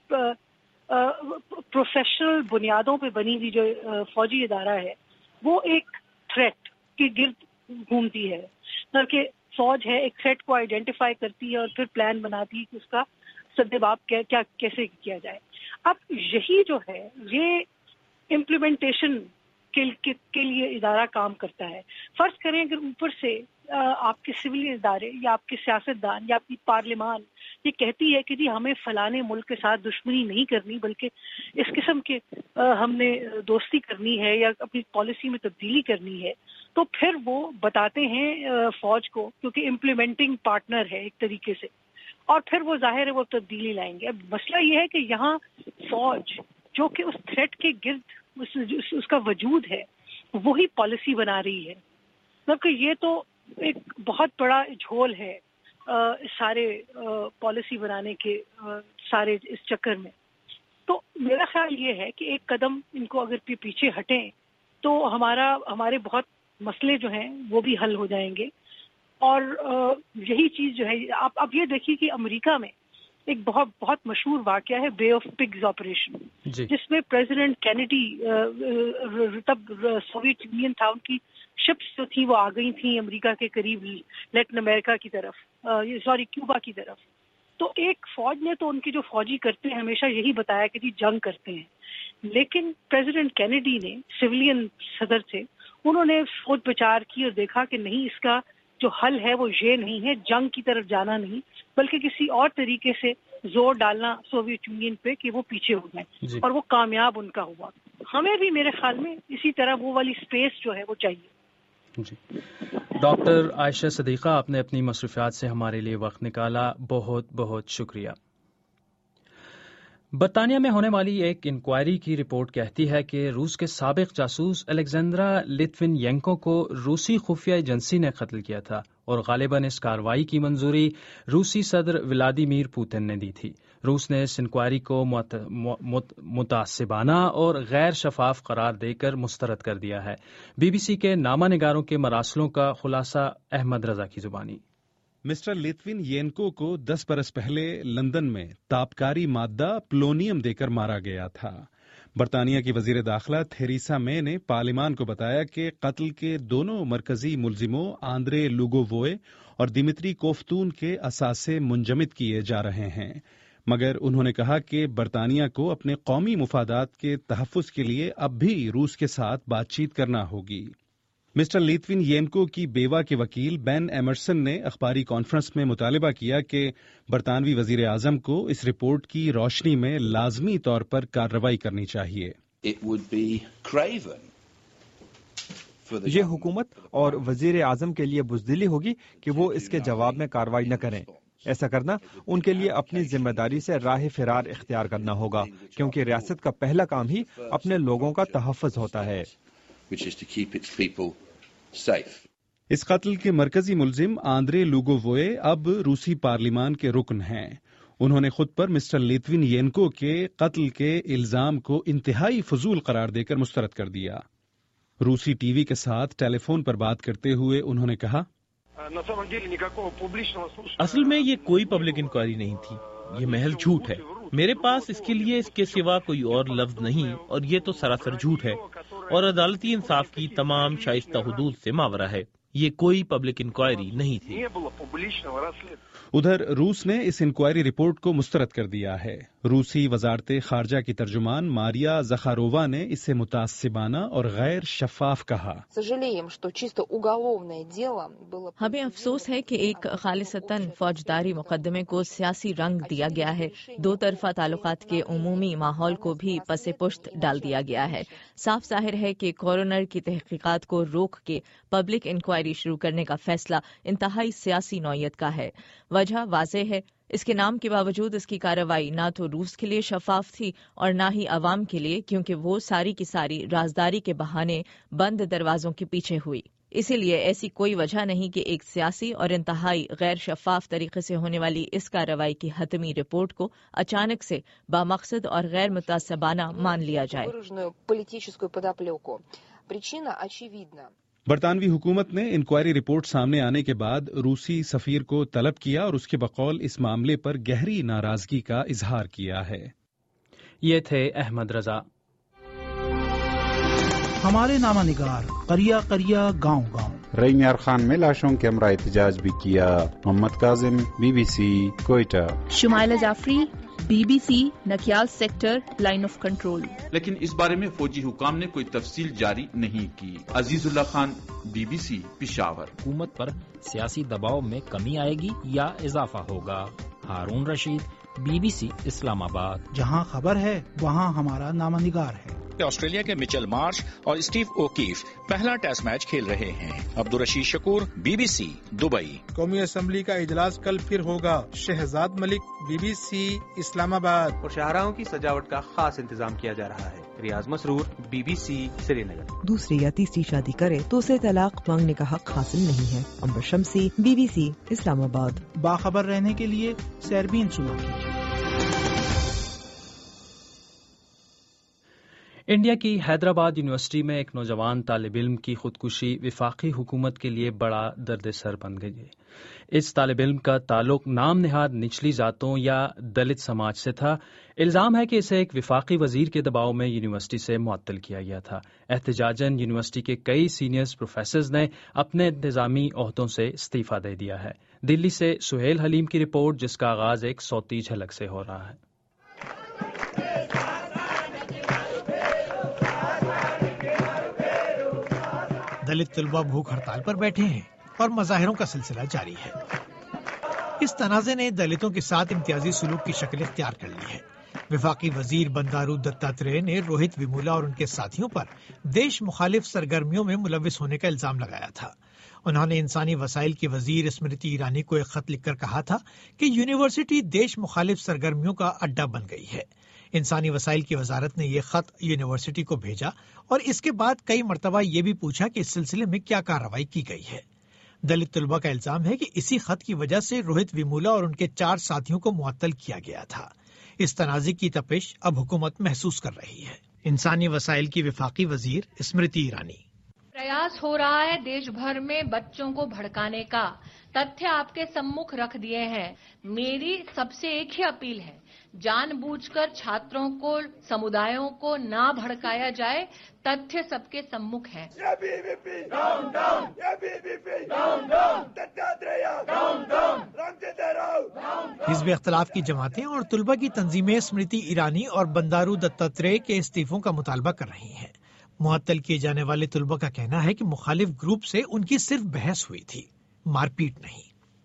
प्रोफेशनल बुनियादों पे बनी हुई जो फौजी इदारा है वो एक थ्रेट के गिर्द घूमती है। बल्कि फौज है एक थ्रेट को आइडेंटिफाई करती है और फिर प्लान बनाती है कि उसका सद्देबाब क्या कैसे किया जाए। अब यही जो है ये इम्प्लीमेंटेशन के लिए इदारा काम करता है। फर्ज करें अगर ऊपर से आपके सिविल इदारे या आपके सियासतदान या आपकी पार्लियामान ये कहती है कि जी हमें फलाने मुल्क के साथ दुश्मनी नहीं करनी बल्कि इस किस्म के हमने दोस्ती करनी है या अपनी पॉलिसी में तब्दीली करनी है, तो फिर वो बताते हैं फौज को, क्योंकि इम्प्लीमेंटिंग पार्टनर है एक तरीके से, और फिर वो जाहिर है वो तब्दीली लाएंगे। अब मसला ये है कि यहाँ फौज जो कि उस थ्रेट के गिर्द उसका वजूद है वही पॉलिसी बना रही है। मतलब कि ये तो एक बहुत बड़ा झोल है सारे पॉलिसी बनाने के सारे इस चक्कर में। तो मेरा ख्याल ये है कि एक कदम इनको अगर पीछे हटें तो हमारे बहुत मसले जो हैं वो भी हल हो जाएंगे। और यही चीज जो है, आप अब ये देखिए कि अमेरिका में एक बहुत मशहूर वाकया है बे ऑफ पिग्स ऑपरेशन, जिसमें प्रेसिडेंट केनेडी तब सोवियत यूनियन था, उनकी शिप्स जो थी वो आ गई थी अमेरिका के करीब लैटिन अमेरिका की तरफ, क्यूबा की तरफ। तो एक फौज ने तो उनके जो फौजी करते हैं हमेशा यही बताया कि जी जंग करते हैं, लेकिन प्रेसिडेंट केनेडी ने सिविलियन सदर थे, उन्होंने सोच विचार की और देखा कि नहीं, इसका जो हल है वो ये नहीं है, जंग की तरफ जाना नहीं, बल्कि किसी और तरीके से जोर डालना सोवियत यूनियन पे कि वो पीछे हो जाए, और वो कामयाब उनका हुआ। हमें भी मेरे ख्याल में इसी तरह वो वाली स्पेस जो है वो चाहिए। जी, डॉक्टर आयशा सदीक़ा, आपने अपनी मसरूफियात से हमारे लिए वक्त निकाला, बहुत बहुत शुक्रिया। बर्तानिया में होने वाली एक इंक्वायरी की रिपोर्ट कहती है कि रूस के साबिक जासूस अलेक्जेंड्रा लित्विनयेंको को रूसी खुफिया एजेंसी ने कत्ल किया था, और गालिबन इस कार्रवाई की मंजूरी रूसी सदर व्लादिमीर पुतिन ने दी थी। रूस ने इस इंक्वायरी को मुतासिबाना और गैर शफाफ करार देकर मुस्तरद कर दिया है। BBC के नामा निगारों के मरासलों का खुलासा अहमद रजा की जुबानी। مسٹر لیتوین یینکو کو 10 برس پہلے لندن میں تابکاری مادہ پلونیم دے کر مارا گیا تھا۔ برطانیہ کی وزیر داخلہ تھیریسا مے نے پارلیمان کو بتایا کہ قتل کے دونوں مرکزی ملزموں آندرے لوگووئے اور دمتری کوفتون کے اثاثے منجمد کیے جا رہے ہیں، مگر انہوں نے کہا کہ برطانیہ کو اپنے قومی مفادات کے تحفظ کے لیے اب بھی روس کے ساتھ بات چیت کرنا ہوگی۔ مسٹر لیتوین یینکو کی بیوہ کے وکیل بین ایمرسن نے اخباری کانفرنس میں مطالبہ کیا کہ برطانوی وزیر اعظم کو اس رپورٹ کی روشنی میں لازمی طور پر کارروائی کرنی چاہیے۔ یہ حکومت اور وزیر اعظم کے لیے بزدلی ہوگی کہ وہ اس کے جواب میں کارروائی نہ کریں۔ ایسا کرنا ان کے لیے اپنی ذمہ داری سے راہ فرار اختیار کرنا ہوگا، کیونکہ ریاست کا پہلا کام ہی اپنے لوگوں کا تحفظ ہوتا ہے۔ اس قتل کے مرکزی ملزم آندرے لوگووئے اب روسی پارلیمان کے رکن ہیں۔ انہوں نے خود پر مسٹر لیتوین یینکو کے قتل کے الزام کو انتہائی فضول قرار دے کر مسترد کر دیا۔ روسی ٹی وی کے ساتھ ٹیلی فون پر بات کرتے ہوئے انہوں نے کہا، اصل میں یہ کوئی پبلک انکوائری نہیں تھی، یہ محض جھوٹ ہے۔ میرے پاس اس کے لیے اس کے سوا کوئی اور لفظ نہیں، اور یہ تو سراسر جھوٹ ہے اور عدالتی انصاف کی تمام شائستہ حدود سے ماورا ہے۔ یہ کوئی پبلک انکوائری نہیں تھی۔ ادھر روس نے اس انکوائری رپورٹ کو مسترد کر دیا ہے۔ روسی وزارت خارجہ کی ترجمان ماریا زخارووا نے اسے متعصبانہ اور غیر شفاف کہا۔ ہمیں افسوس ہے کہ ایک خالصتاً فوجداری مقدمے کو سیاسی رنگ دیا گیا ہے، دو طرفہ تعلقات کے عمومی ماحول کو بھی پس پشت ڈال دیا گیا ہے۔ صاف ظاہر ہے کہ کورونر کی تحقیقات کو روک کے پبلک انکوائری شروع کرنے کا فیصلہ انتہائی سیاسی نوعیت کا ہے۔ وجہ واضح ہے، اس کے نام کے باوجود اس کی کارروائی نہ تو روس کے لیے شفاف تھی اور نہ ہی عوام کے لیے، کیونکہ وہ ساری کی ساری رازداری کے بہانے بند دروازوں کے پیچھے ہوئی۔ اسی لیے ایسی کوئی وجہ نہیں کہ ایک سیاسی اور انتہائی غیر شفاف طریقے سے ہونے والی اس کارروائی کی حتمی رپورٹ کو اچانک سے بامقصد اور غیر متعصبانہ مان لیا جائے۔ برطانوی حکومت نے انکوائری رپورٹ سامنے آنے کے بعد روسی سفیر کو طلب کیا اور اس کے بقول اس معاملے پر گہری ناراضگی کا اظہار کیا ہے۔ یہ تھے احمد رضا۔ ہمارے نامہ نگار قریہ قریہ گاؤں گاؤں۔ رئی یار خان میں لاشوں کے ہمراہ احتجاج بھی کیا۔ Muhammad Kazim, BBC Quetta. Shumaila Jafri, BBC Nakyal sector, line of control. لیکن اس بارے میں فوجی حکام نے کوئی تفصیل جاری نہیں کی۔ عزیز اللہ خان، BBC پشاور۔ حکومت پر سیاسی دباؤ میں کمی آئے گی یا اضافہ ہوگا؟ ہارون رشید، BBC اسلام آباد۔ جہاں خبر ہے وہاں ہمارا نامہ نگار ہے۔ آسٹریلیا کے مچل مارش اور اسٹیو اوکیف پہلا ٹیسٹ میچ کھیل رہے ہیں۔ Abdul Rashid Shakoor, BBC Dubai. قومی اسمبلی کا اجلاس کل پھر ہوگا۔ شہزاد ملک، BBC اسلام آباد۔ اور شاہراہوں کی سجاوٹ کا خاص انتظام کیا جا رہا ہے۔ ریاض مسرور، BBC سری نگر۔ دوسری یا تیسری شادی کرے تو اسے طلاق مانگنے کا حق حاصل نہیں ہے۔ امبر شمسی، BBC اسلام آباد۔ باخبر رہنے کے لیے سیربین سنا کیجیے۔ انڈیا کی حیدرآباد یونیورسٹی میں ایک نوجوان طالب علم کی خودکشی وفاقی حکومت کے لیے بڑا درد سر بن گئی ہے۔ اس طالب علم کا تعلق نام نہاد نچلی ذاتوں یا دلت سماج سے تھا۔ الزام ہے کہ اسے ایک وفاقی وزیر کے دباؤ میں یونیورسٹی سے معطل کیا گیا تھا۔ احتجاجاً یونیورسٹی کے کئی سینئر پروفیسرز نے اپنے انتظامی عہدوں سے استعفیٰ دے دیا ہے۔ دلی سے سہیل حلیم کی رپورٹ، جس کا آغاز ایک صوتی جھلک سے ہو رہا ہے۔ دلت طلبہ بھوک ہڑتال پر بیٹھے ہیں اور مظاہروں کا سلسلہ جاری ہے۔ اس تنازع نے دلتوں کے ساتھ امتیازی سلوک کی شکل اختیار کر لی ہے۔ وفاقی وزیر بندارو دتاتریہ نے روہت ویمولا اور ان کے ساتھیوں پر دیش مخالف سرگرمیوں میں ملوث ہونے کا الزام لگایا تھا۔ انہوں نے انسانی وسائل کی وزیر اسمرتی ایرانی کو ایک خط لکھ کر کہا تھا کہ یونیورسٹی دیش مخالف سرگرمیوں کا اڈا بن گئی ہے۔ انسانی وسائل کی وزارت نے یہ خط یونیورسٹی کو بھیجا اور اس کے بعد کئی مرتبہ یہ بھی پوچھا کہ اس سلسلے میں کیا کارروائی کی گئی ہے۔ دلت طلبہ کا الزام ہے کہ اسی خط کی وجہ سے روہت ویمولا اور ان کے 4 ساتھیوں کو معطل کیا گیا تھا۔ اس تنازع کی تپش اب حکومت محسوس کر رہی ہے۔ انسانی وسائل کی وفاقی وزیر اسمرتی ایرانی۔ پریاس ہو رہا ہے دیش بھر میں بچوں کو بھڑکانے کا، तथ्य आपके सम्मुख रख दिए हैं। मेरी सबसे एक ही अपील है, जानबूझकर छात्रों को, समुदायों को ना भड़काया जाए। तथ्य सबके सम्मुख है। हिज़्ब इख्तिलाफ की जमातें और तुलबा की तंजीमें स्मृति ईरानी और बंदारू दत्तात्रेय के इस्तीफों का मुतालबा कर रही हैं। मुअत्तल किए जाने वाले तुलबा का कहना है कि मुखालिफ ग्रुप से उनकी सिर्फ बहस हुई थी, मारपीट नहीं।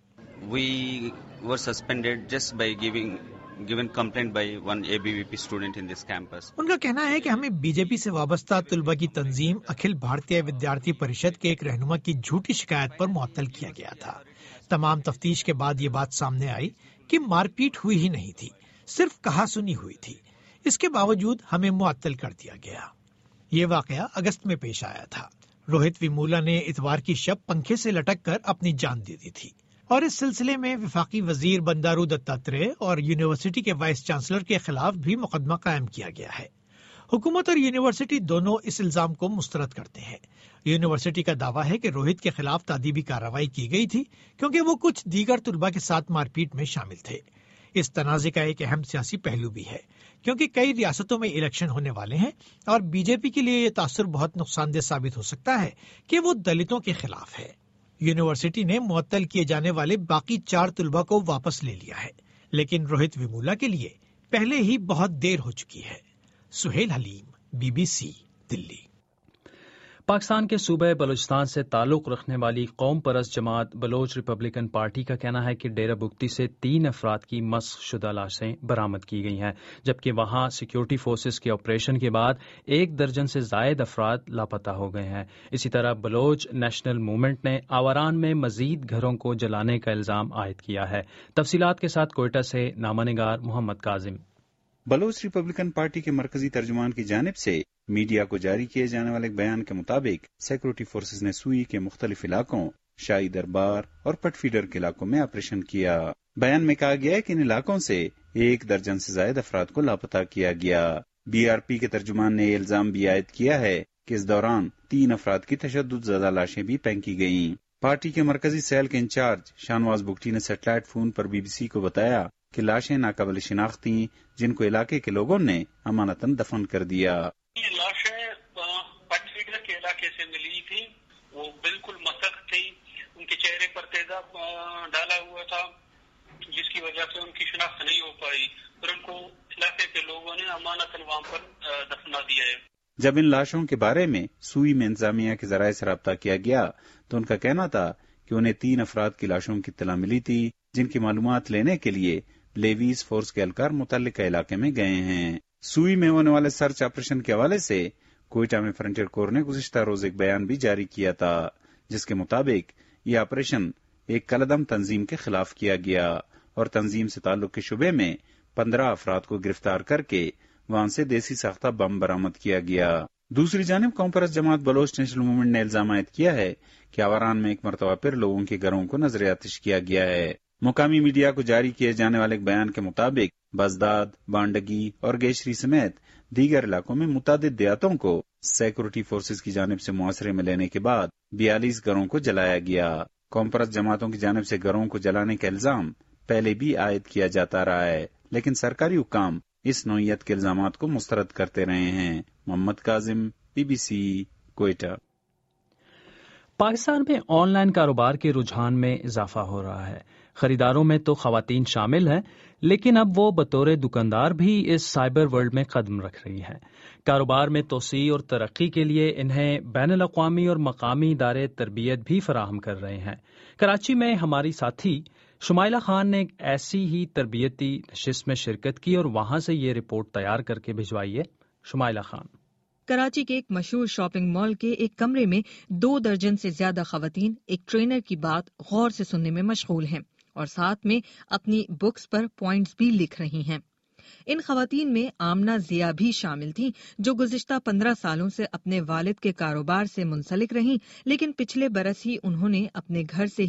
We were suspended just by given complaint by one ABVP student in this campus. उनका कहना है कि हमें बीजेपी से वाबस्ता तुलबा की तंजीम अखिल भारतीय विद्यार्थी परिषद के एक रहनुमा की झूठी शिकायत पर मुअत्तल किया गया था। तमाम तफ्तीश के बाद ये बात सामने आई कि मारपीट हुई ही नहीं थी, सिर्फ कहा सुनी हुई थी। इसके बावजूद हमें मुअत्तल कर दिया गया। ये वाकया अगस्त में पेश आया था। रोहित विमूला ने इतवार की शब पंखे से लटक कर अपनी जान दे दी थी और इस सिलसिले में विफाकी वजीर बंदारू दत्तात्रेय और यूनिवर्सिटी के वाइस चांसलर के खिलाफ भी मुकदमा कायम किया गया है। हुकूमत और यूनिवर्सिटी दोनों इस इल्जाम को मुस्तरद करते हैं। यूनिवर्सिटी का दावा है कि रोहित के खिलाफ तादीबी कार्रवाई की गई थी क्योंकि वो कुछ दीगर तुलबा के साथ मारपीट में शामिल थे। इस तनाज़े का एक अहम सियासी पहलू भी है क्योंकि कई रियासतों में इलेक्शन होने वाले हैं और बीजेपी के लिए ये तासुर बहुत नुकसानदेह साबित हो सकता है कि वो दलितों के खिलाफ है। यूनिवर्सिटी ने मुअत्तल किए जाने वाले बाकी 4 तुलबा को वापस ले लिया है, लेकिन रोहित विमूला के लिए पहले ही बहुत देर हो चुकी है। सुहेल हलीम, BBC, दिल्ली। पाकिस्तान के सूबे बलूचिस्तान से ताल्लुक रखने वाली कौम परस्त जमात बलोच रिपब्लिकन पार्टी का कहना है कि डेरा बुगती से 3 अफराद की मस्ख शुदा लाशें बरामद की गई हैं, जबकि वहां सिक्योरिटी फोर्सेस के ऑपरेशन के बाद 1 दर्जन से जायद अफराद लापता हो गए हैं। इसी तरह बलोच नेशनल मूवमेंट ने आवारान में मजीद घरों को जलाने का इल्जाम आयद किया है। तफसीलात के साथ कोयटा से नामानिगार मोहम्मद काजिम। बलोच रिपब्लिकन पार्टी के मरकजी तर्जुमान की जानिब से मीडिया को जारी किए जाने वाले बयान के मुताबिक सिक्योरिटी फोर्सेस ने सुई के मुख्तलिफ इलाकों, शाही दरबार और पटफीडर के इलाकों में ऑपरेशन किया। बयान में कहा गया है कि इन इलाकों से 1 दर्जन से ज्यादा अफराद को लापता किया गया। BRP के तर्जुमान ने इल्जाम भी आयद किया है कि इस दौरान 3 अफराद की तशद्दुद ज़दा लाशें भी फेंकी गयीं। पार्टी के मरकजी सेल के इंचार्ज शाहनवाज बुगटी ने सैटेलाइट फोन पर BBC को बताया कि लाशें नाकाबिल शिनाख्त थीं, जिनको इलाके के लोगों ने अमानतन दफन कर दिया। ये लाशें पटफीडर के इलाके से मिली थी, वो बिल्कुल मसक थी, उनके चेहरे पर तेजाब डाला हुआ था, जिसकी वजह से उनकी शिनाख्त नहीं हो पाई और उनको इलाके के लोगों ने अमानतन वहां पर दफना दिया है। जब इन लाशों के बारे में सुई में इंतजामिया के जराये से राब्ता किया गया तो उनका कहना था कि उन्हें 3 अफराद की लाशों की इत्तला मिली थी, जिनकी मालूमात लेने के लिए लेवीज फोर्स के एहलकार मुतल्लिका इलाके में गए हैं। सुई में होने वाले सर्च ऑपरेशन के हवाले से कोयटा में फ्रंटियर कोर ने गुज़िश्ता रोज एक बयान भी जारी किया था, जिसके मुताबिक ये ऑपरेशन एक कलदम तंजीम के खिलाफ किया गया और तंजीम से ताल्लुक के शुबे में 15 अफराद को गिरफ्तार करके वहां से देसी साख्ता बम बरामद किया गया। दूसरी जानिब कौम परस्त जमात बलोच नेशनल मूवमेंट ने इल्जाम आयद किया है कि आवारान में एक मरतबा फिर लोगों के घरों को नजर आतिश किया गया है। मुकामी मीडिया को जारी किए जाने वाले एक बयान के मुताबिक बजदाद, बांडगी और गेशरी समेत दीगर इलाकों में मुतादिद देहातों को सिक्योरिटी फोर्सेस की जानिब से मुआसरे में लेने के बाद 42 घरों को जलाया गया। कौम परस्त जमातों की जानिब से घरों को जलाने का इल्जाम पहले भी आयद किया जाता रहा है, लेकिन सरकारी हुकाम इस नौइयत के इल्जामात को मुस्तरद करते रहे हैं। मोहम्मद काजिम, BBC, कोयटा। पाकिस्तान में ऑनलाइन कारोबार के रुझान में इजाफा हो रहा है। खरीदारों में तो खवातीन शामिल हैं, लेकिन अब वो बतौर दुकानदार भी इस साइबर वर्ल्ड में कदम रख रही हैं। कारोबार में तोसी और तरक्की के लिए इन्हें बैनुल अक़वामी और मकामी इदारे तरबियत भी फराहम कर रहे हैं। कराची में हमारी साथी शुमाइला खान ने एक ऐसी ही तरबियती नशिस्त में शिरकत की और वहां से ये रिपोर्ट तैयार करके भिजवाई है। शुमाइला खान। कराची के एक मशहूर शॉपिंग मॉल के एक कमरे में 2 दर्जन से ज्यादा खवातीन एक ट्रेनर की बात गौर से सुनने में मशगूल हैं और साथ में अपनी बुक्स पर पॉइंट्स भी लिख रही हैं। इन खवातीन में आमना जिया भी शामिल थीं, जो गुज़िश्ता 15 सालों से अपने वालिद के कारोबार से मुंसलिक रहीं, लेकिन पिछले बरस ही उन्होंने अपने घर से ही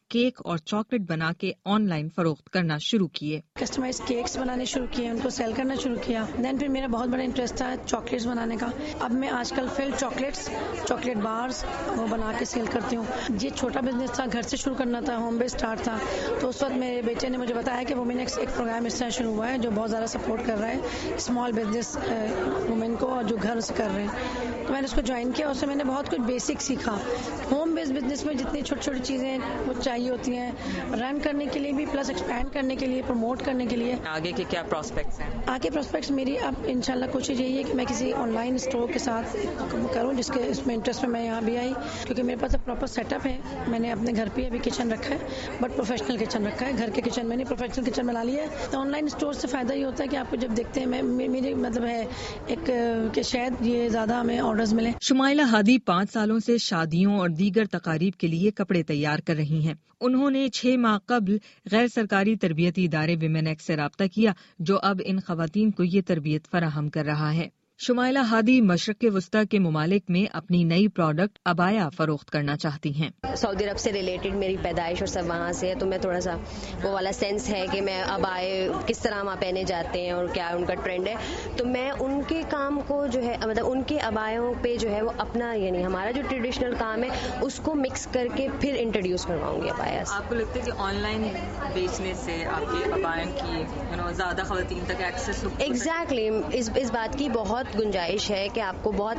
کیک اور چاکلیٹ بنا کے آن لائن فروخت کرنا شروع کیے. کسٹمائز کیکس بنانے شروع کیے, ان کو سیل کرنا شروع کیا. دین پھر میرا بہت بڑا انٹرسٹ تھا چاکلیٹس بنانے کا. اب میں آج کل فل چاکلیٹس, چاکلیٹ بارز وہ بنا کے سیل کرتی ہوں. یہ چھوٹا بزنس تھا, گھر سے شروع کرنا تھا, ہوم بیس اسٹارٹ تھا. تو اس وقت میرے بیٹے نے مجھے بتایا کہ وومن ایکس ایک پروگرام اس طرح شروع ہوا ہے جو بہت زیادہ سپورٹ کر رہا ہے اسمال بزنس وومن کو, اور جو گھر سے کر رہے ہیں. تو میں نے اس کو جوائن کیا. اس سے میں نے بہت کچھ بیسک سیکھا. ہوم بیس بزنس میں جتنی چھوٹی چھوٹی چیزیں وہ چاہیے ہوتی ہیں رن کرنے کے لیے بھی, پلس ایکسپینڈ کرنے کے لیے, پروموٹ کرنے کے لیے. آگے کے کیا پراسپیکٹس ہیں؟ آگے پراسپیکٹس میری اب انشاءاللہ کوشش یہی ہے کہ میں کسی آن لائن اسٹور کے ساتھ کروں, جس کے اس میں انٹرسٹ میں یہاں بھی آئی, کیونکہ میرے پاس پراپر سیٹ اپ ہے. میں نے اپنے گھر پہ ابھی کچن رکھا ہے, بٹ پروفیشنل کچن رکھا ہے. گھر کے کچن میں نہیں, پروفیشنل کچن بنا لی ہے. آن لائن اسٹور سے فائدہ یہ ہوتا ہے کہ آپ کو جب دیکھتے ہیں, میری مطلب ہے ایک کہ شاید یہ زیادہ ہمیں آرڈرز ملیں. شمائلہ ہادی 5 سالوں سے شادیوں اور دیگر تقاریب کے لیے کپڑے تیار کر رہی ہیں. انہوں نے 6 ماہ قبل غیر سرکاری تربیتی ادارے ویمن ایکس سے رابطہ کیا, جو اب ان خواتین کو یہ تربیت فراہم کر رہا ہے. شمائلہ ہادی مشرق وسطیٰ کے ممالک میں اپنی نئی پروڈکٹ ابایا فروخت کرنا چاہتی ہیں. سعودی عرب سے ریلیٹڈ میری پیدائش اور سب وہاں سے ہے, تو میں تھوڑا سا وہ والا سینس ہے کہ میں ابائے کس طرح وہاں پہنے جاتے ہیں اور کیا ان کا ٹرینڈ ہے. تو میں ان کے کام کو جو ہے, مطلب ان کے ابایوں پہ جو ہے وہ اپنا, یعنی ہمارا جو ٹریڈیشنل کام ہے اس کو مکس کر کے پھر انٹروڈیوس کرواؤں گی ابایا. آپ کو لگتا ہے کہ آن لائن بیچنے سے آپ کے ابایوں کی زیادہ خواتین تک ایکسیس؟ ایگزیکٹلی, اس بات کی بہت گنجائش ہے کہ آپ کو بہت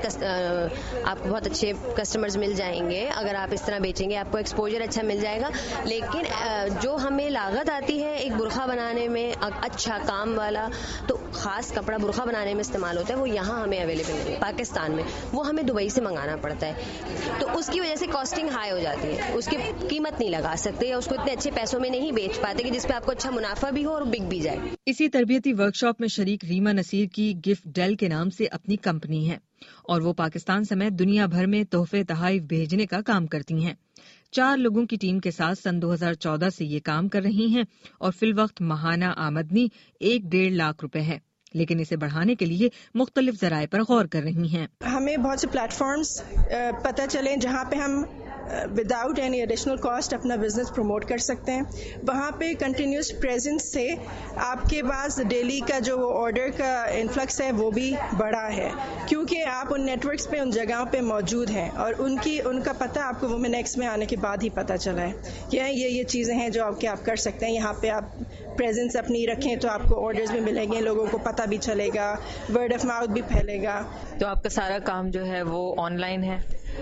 اچھے کسٹمرز مل جائیں گے اگر آپ اس طرح بیچیں گے. آپ کو ایکسپوجر اچھا مل جائے گا. لیکن جو ہمیں لاگت آتی ہے ایک برقع بنانے میں, اچھا کام والا, تو خاص کپڑا برقع بنانے میں استعمال ہوتا ہے, وہ یہاں ہمیں اویلیبل نہیں ہے پاکستان میں. وہ ہمیں دبئی سے منگانا پڑتا ہے, تو اس کی وجہ سے کاسٹنگ ہائی ہو جاتی ہے. اس کی قیمت نہیں لگا سکتے یا اس کو اتنے اچھے پیسوں میں نہیں بیچ پاتے کہ جس پہ آپ کو اچھا منافع بھی ہو اور بک بھی جائے. اسی تربیتی ورکشاپ میں شریک ریما نصیر کی گفٹ ڈیل کے نام سے اپنی کمپنی ہے, اور وہ پاکستان سمیت دنیا بھر میں تحفے تحائف بھیجنے کا کام کرتی ہیں. 4 لوگوں کی ٹیم کے ساتھ سن 2014 سے یہ کام کر رہی ہیں, اور فی الوقت ماہانہ آمدنی 1.5 لاکھ روپے ہے, لیکن اسے بڑھانے کے لیے مختلف ذرائع پر غور کر رہی ہیں. ہمیں بہت سے پلیٹ فارمز پتہ چلیں جہاں پہ ہم وداؤٹ اینی ایڈیشنل کاسٹ اپنا بزنس پروموٹ کر سکتے ہیں. وہاں پہ کنٹینیوس پریزنس سے آپ کے پاس ڈیلی کا جو آرڈر کا انفلکس ہے وہ بھی بڑا ہے, کیونکہ آپ ان نیٹ ورکس پہ, ان جگہوں پہ موجود ہیں, اور ان کا پتہ آپ کو وومن ایکس میں آنے کے بعد ہی پتہ چلا ہے کہ یہ چیزیں ہیں جو آپ کر سکتے ہیں. یہاں پہ آپ پریزنس اپنی رکھیں تو آپ کو آرڈرز بھی ملیں گے, لوگوں کو پتہ بھی چلے گا, ورڈ آف ماؤتھ بھی پھیلے گا. تو آپ کا سارا کام جو ہے وہ آن لائن ہے؟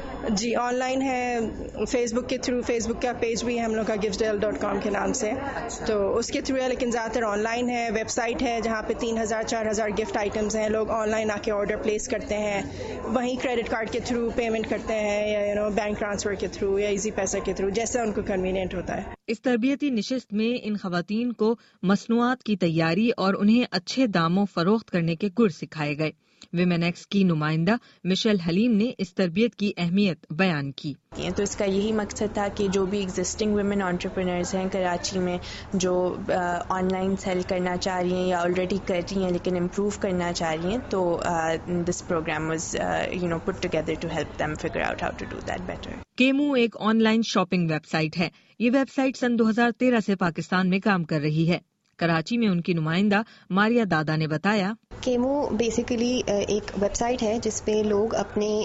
جی آن لائن ہے, فیس بک کے تھرو. فیس بک کا پیج بھی ہے ہم لوگ کا giftsdale.com کے نام سے, تو اس کے تھرو ہے, لیکن زیادہ تر آن لائن ہے. ویب سائٹ ہے جہاں پہ 3000-4000 گفٹ آئٹمز ہیں. لوگ آن لائن آ کے آرڈر پلیس کرتے ہیں, وہیں کریڈٹ کارڈ کے تھرو پیمنٹ کرتے ہیں, یا بینک ٹرانسفر کے تھرو یا ایزی پیسہ کے تھرو, جیسا ان کو کنوینئنٹ ہوتا ہے. اس تربیتی نشست میں ان خواتین کو مصنوعات کی تیاری اور انہیں اچھے داموں فروخت کرنے کے گر سکھائے گئے. ویمن ایکس کی نمائندہ مشیل حلیم نے اس تربیت کی اہمیت بیان کی. تو اس کا یہی مقصد تھا کہ جو بھی ایگزسٹنگ ویمن انٹرپرینرز ہیں کراچی میں جو آن لائن سیل کرنا چاہ رہی ہیں یا آلریڈی کر رہی ہیں لیکن امپروو کرنا چاہ رہی ہیں, تو this programme was put together to help them figure out how to do that better. Kaymu ایک online shopping website ہے. یہ ویب سائٹ سن 2013 سے پاکستان میں کام کر رہی ہے. کراچی میں ان کی نمائندہ ماریا دادا نے بتایا, کیمو بیسیکلی ایک ویب سائٹ ہے جس پہ لوگ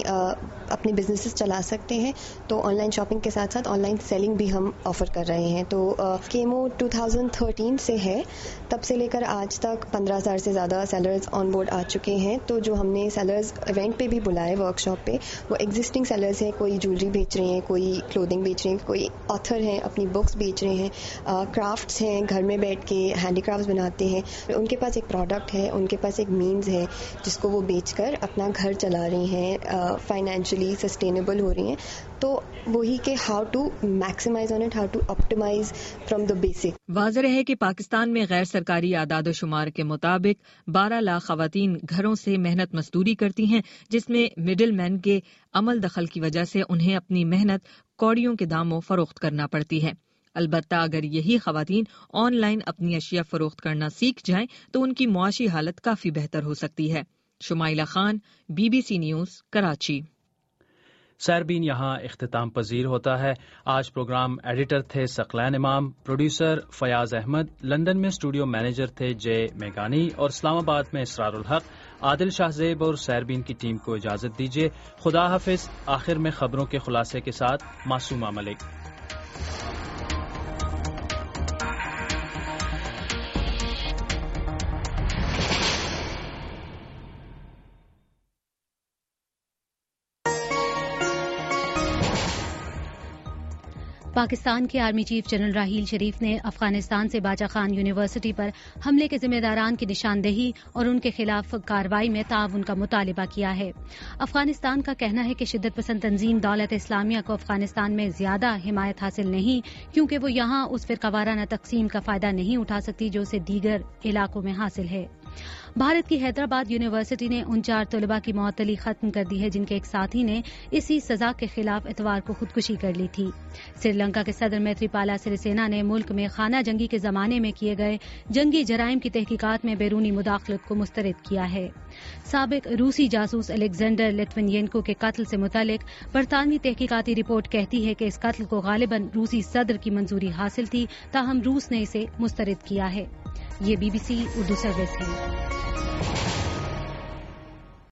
اپنے بزنسز چلا سکتے ہیں. تو آن لائن شاپنگ کے ساتھ ساتھ آن لائن سیلنگ بھی ہم آفر کر رہے ہیں. تو کیمو 2013 سے ہے, تب سے لے کر آج تک 15,000 سے زیادہ سیلرز آن بورڈ آ چکے ہیں. تو جو ہم نے سیلرز ایونٹ پہ بھی بلائے ورک شاپ پہ, وہ ایگزسٹنگ سیلرز ہیں. کوئی جویلری بیچ رہے ہیں, کوئی کلودنگ بیچ رہے ہیں, کوئی آتھر ہیں اپنی بکس بیچ رہے ہیں, کرافٹس ہیں گھر میں بیٹھ کے ہینڈی کرافٹس بناتے ہیں. ان کے پاس ایک پروڈکٹ ہے, ان کے پاس ایک مینز ہے جس کو وہ بیچ کر اپنا گھر چلا رہی ہیں, فائنینشلی سسٹینیبل ہو رہی ہیں. تو وہی کہ how to maximise on it, how to optimise from the basic. واضح ہے کہ پاکستان میں غیر سرکاری اعداد و شمار کے مطابق 12 لاکھ خواتین گھروں سے محنت مزدوری کرتی ہیں, جس میں مڈل مین کے عمل دخل کی وجہ سے انہیں اپنی محنت کوڑیوں کے داموں فروخت کرنا پڑتی ہے. البتہ اگر یہی خواتین آن لائن اپنی اشیاء فروخت کرنا سیکھ جائیں تو ان کی معاشی حالت کافی بہتر ہو سکتی ہے. Shumaila Khan, BBC news, Karachi. سیربین یہاں اختتام پذیر ہوتا ہے. آج پروگرام ایڈیٹر تھے ثقلین امام، پروڈیوسر فیاض احمد، لندن میں اسٹوڈیو مینیجر تھے جے میگانی اور اسلام آباد میں اسرار الحق. عادل شاہ زیب اور سیربین کی ٹیم کو اجازت دیجیے. خدا حافظ. آخر میں خبروں کے خلاصے کے ساتھ معصومہ ملک. پاکستان کے army chief general Raheel Sharif نے افغانستان سے باچا خان یونیورسٹی پر حملے کے ذمہ داران کی نشاندہی اور ان کے خلاف کارروائی میں تعاون کا مطالبہ کیا ہے. افغانستان کا کہنا ہے کہ شدت پسند تنظیم دولت اسلامیہ کو افغانستان میں زیادہ حمایت حاصل نہیں، کیونکہ وہ یہاں اس فرقہ وارانہ تقسیم کا فائدہ نہیں اٹھا سکتی جو اسے دیگر علاقوں میں حاصل ہے. بھارت کی حیدرآباد یونیورسٹی نے ان 4 طلباء کی معطلی ختم کر دی ہے جن کے ایک ساتھی نے اسی سزا کے خلاف اتوار کو خودکشی کر لی تھی. سری لنکا کے صدر میتری پالا سریسینا نے ملک میں خانہ جنگی کے زمانے میں کیے گئے جنگی جرائم کی تحقیقات میں بیرونی مداخلت کو مسترد کیا ہے. سابق روسی جاسوس الیگزینڈر لیتونینکو کے قتل سے متعلق برطانوی تحقیقاتی رپورٹ کہتی ہے کہ اس قتل کو غالباً روسی صدر کی منظوری حاصل تھی، تاہم روس نے اسے مسترد کیا ہے. یہ BBC اردو سروس ہے.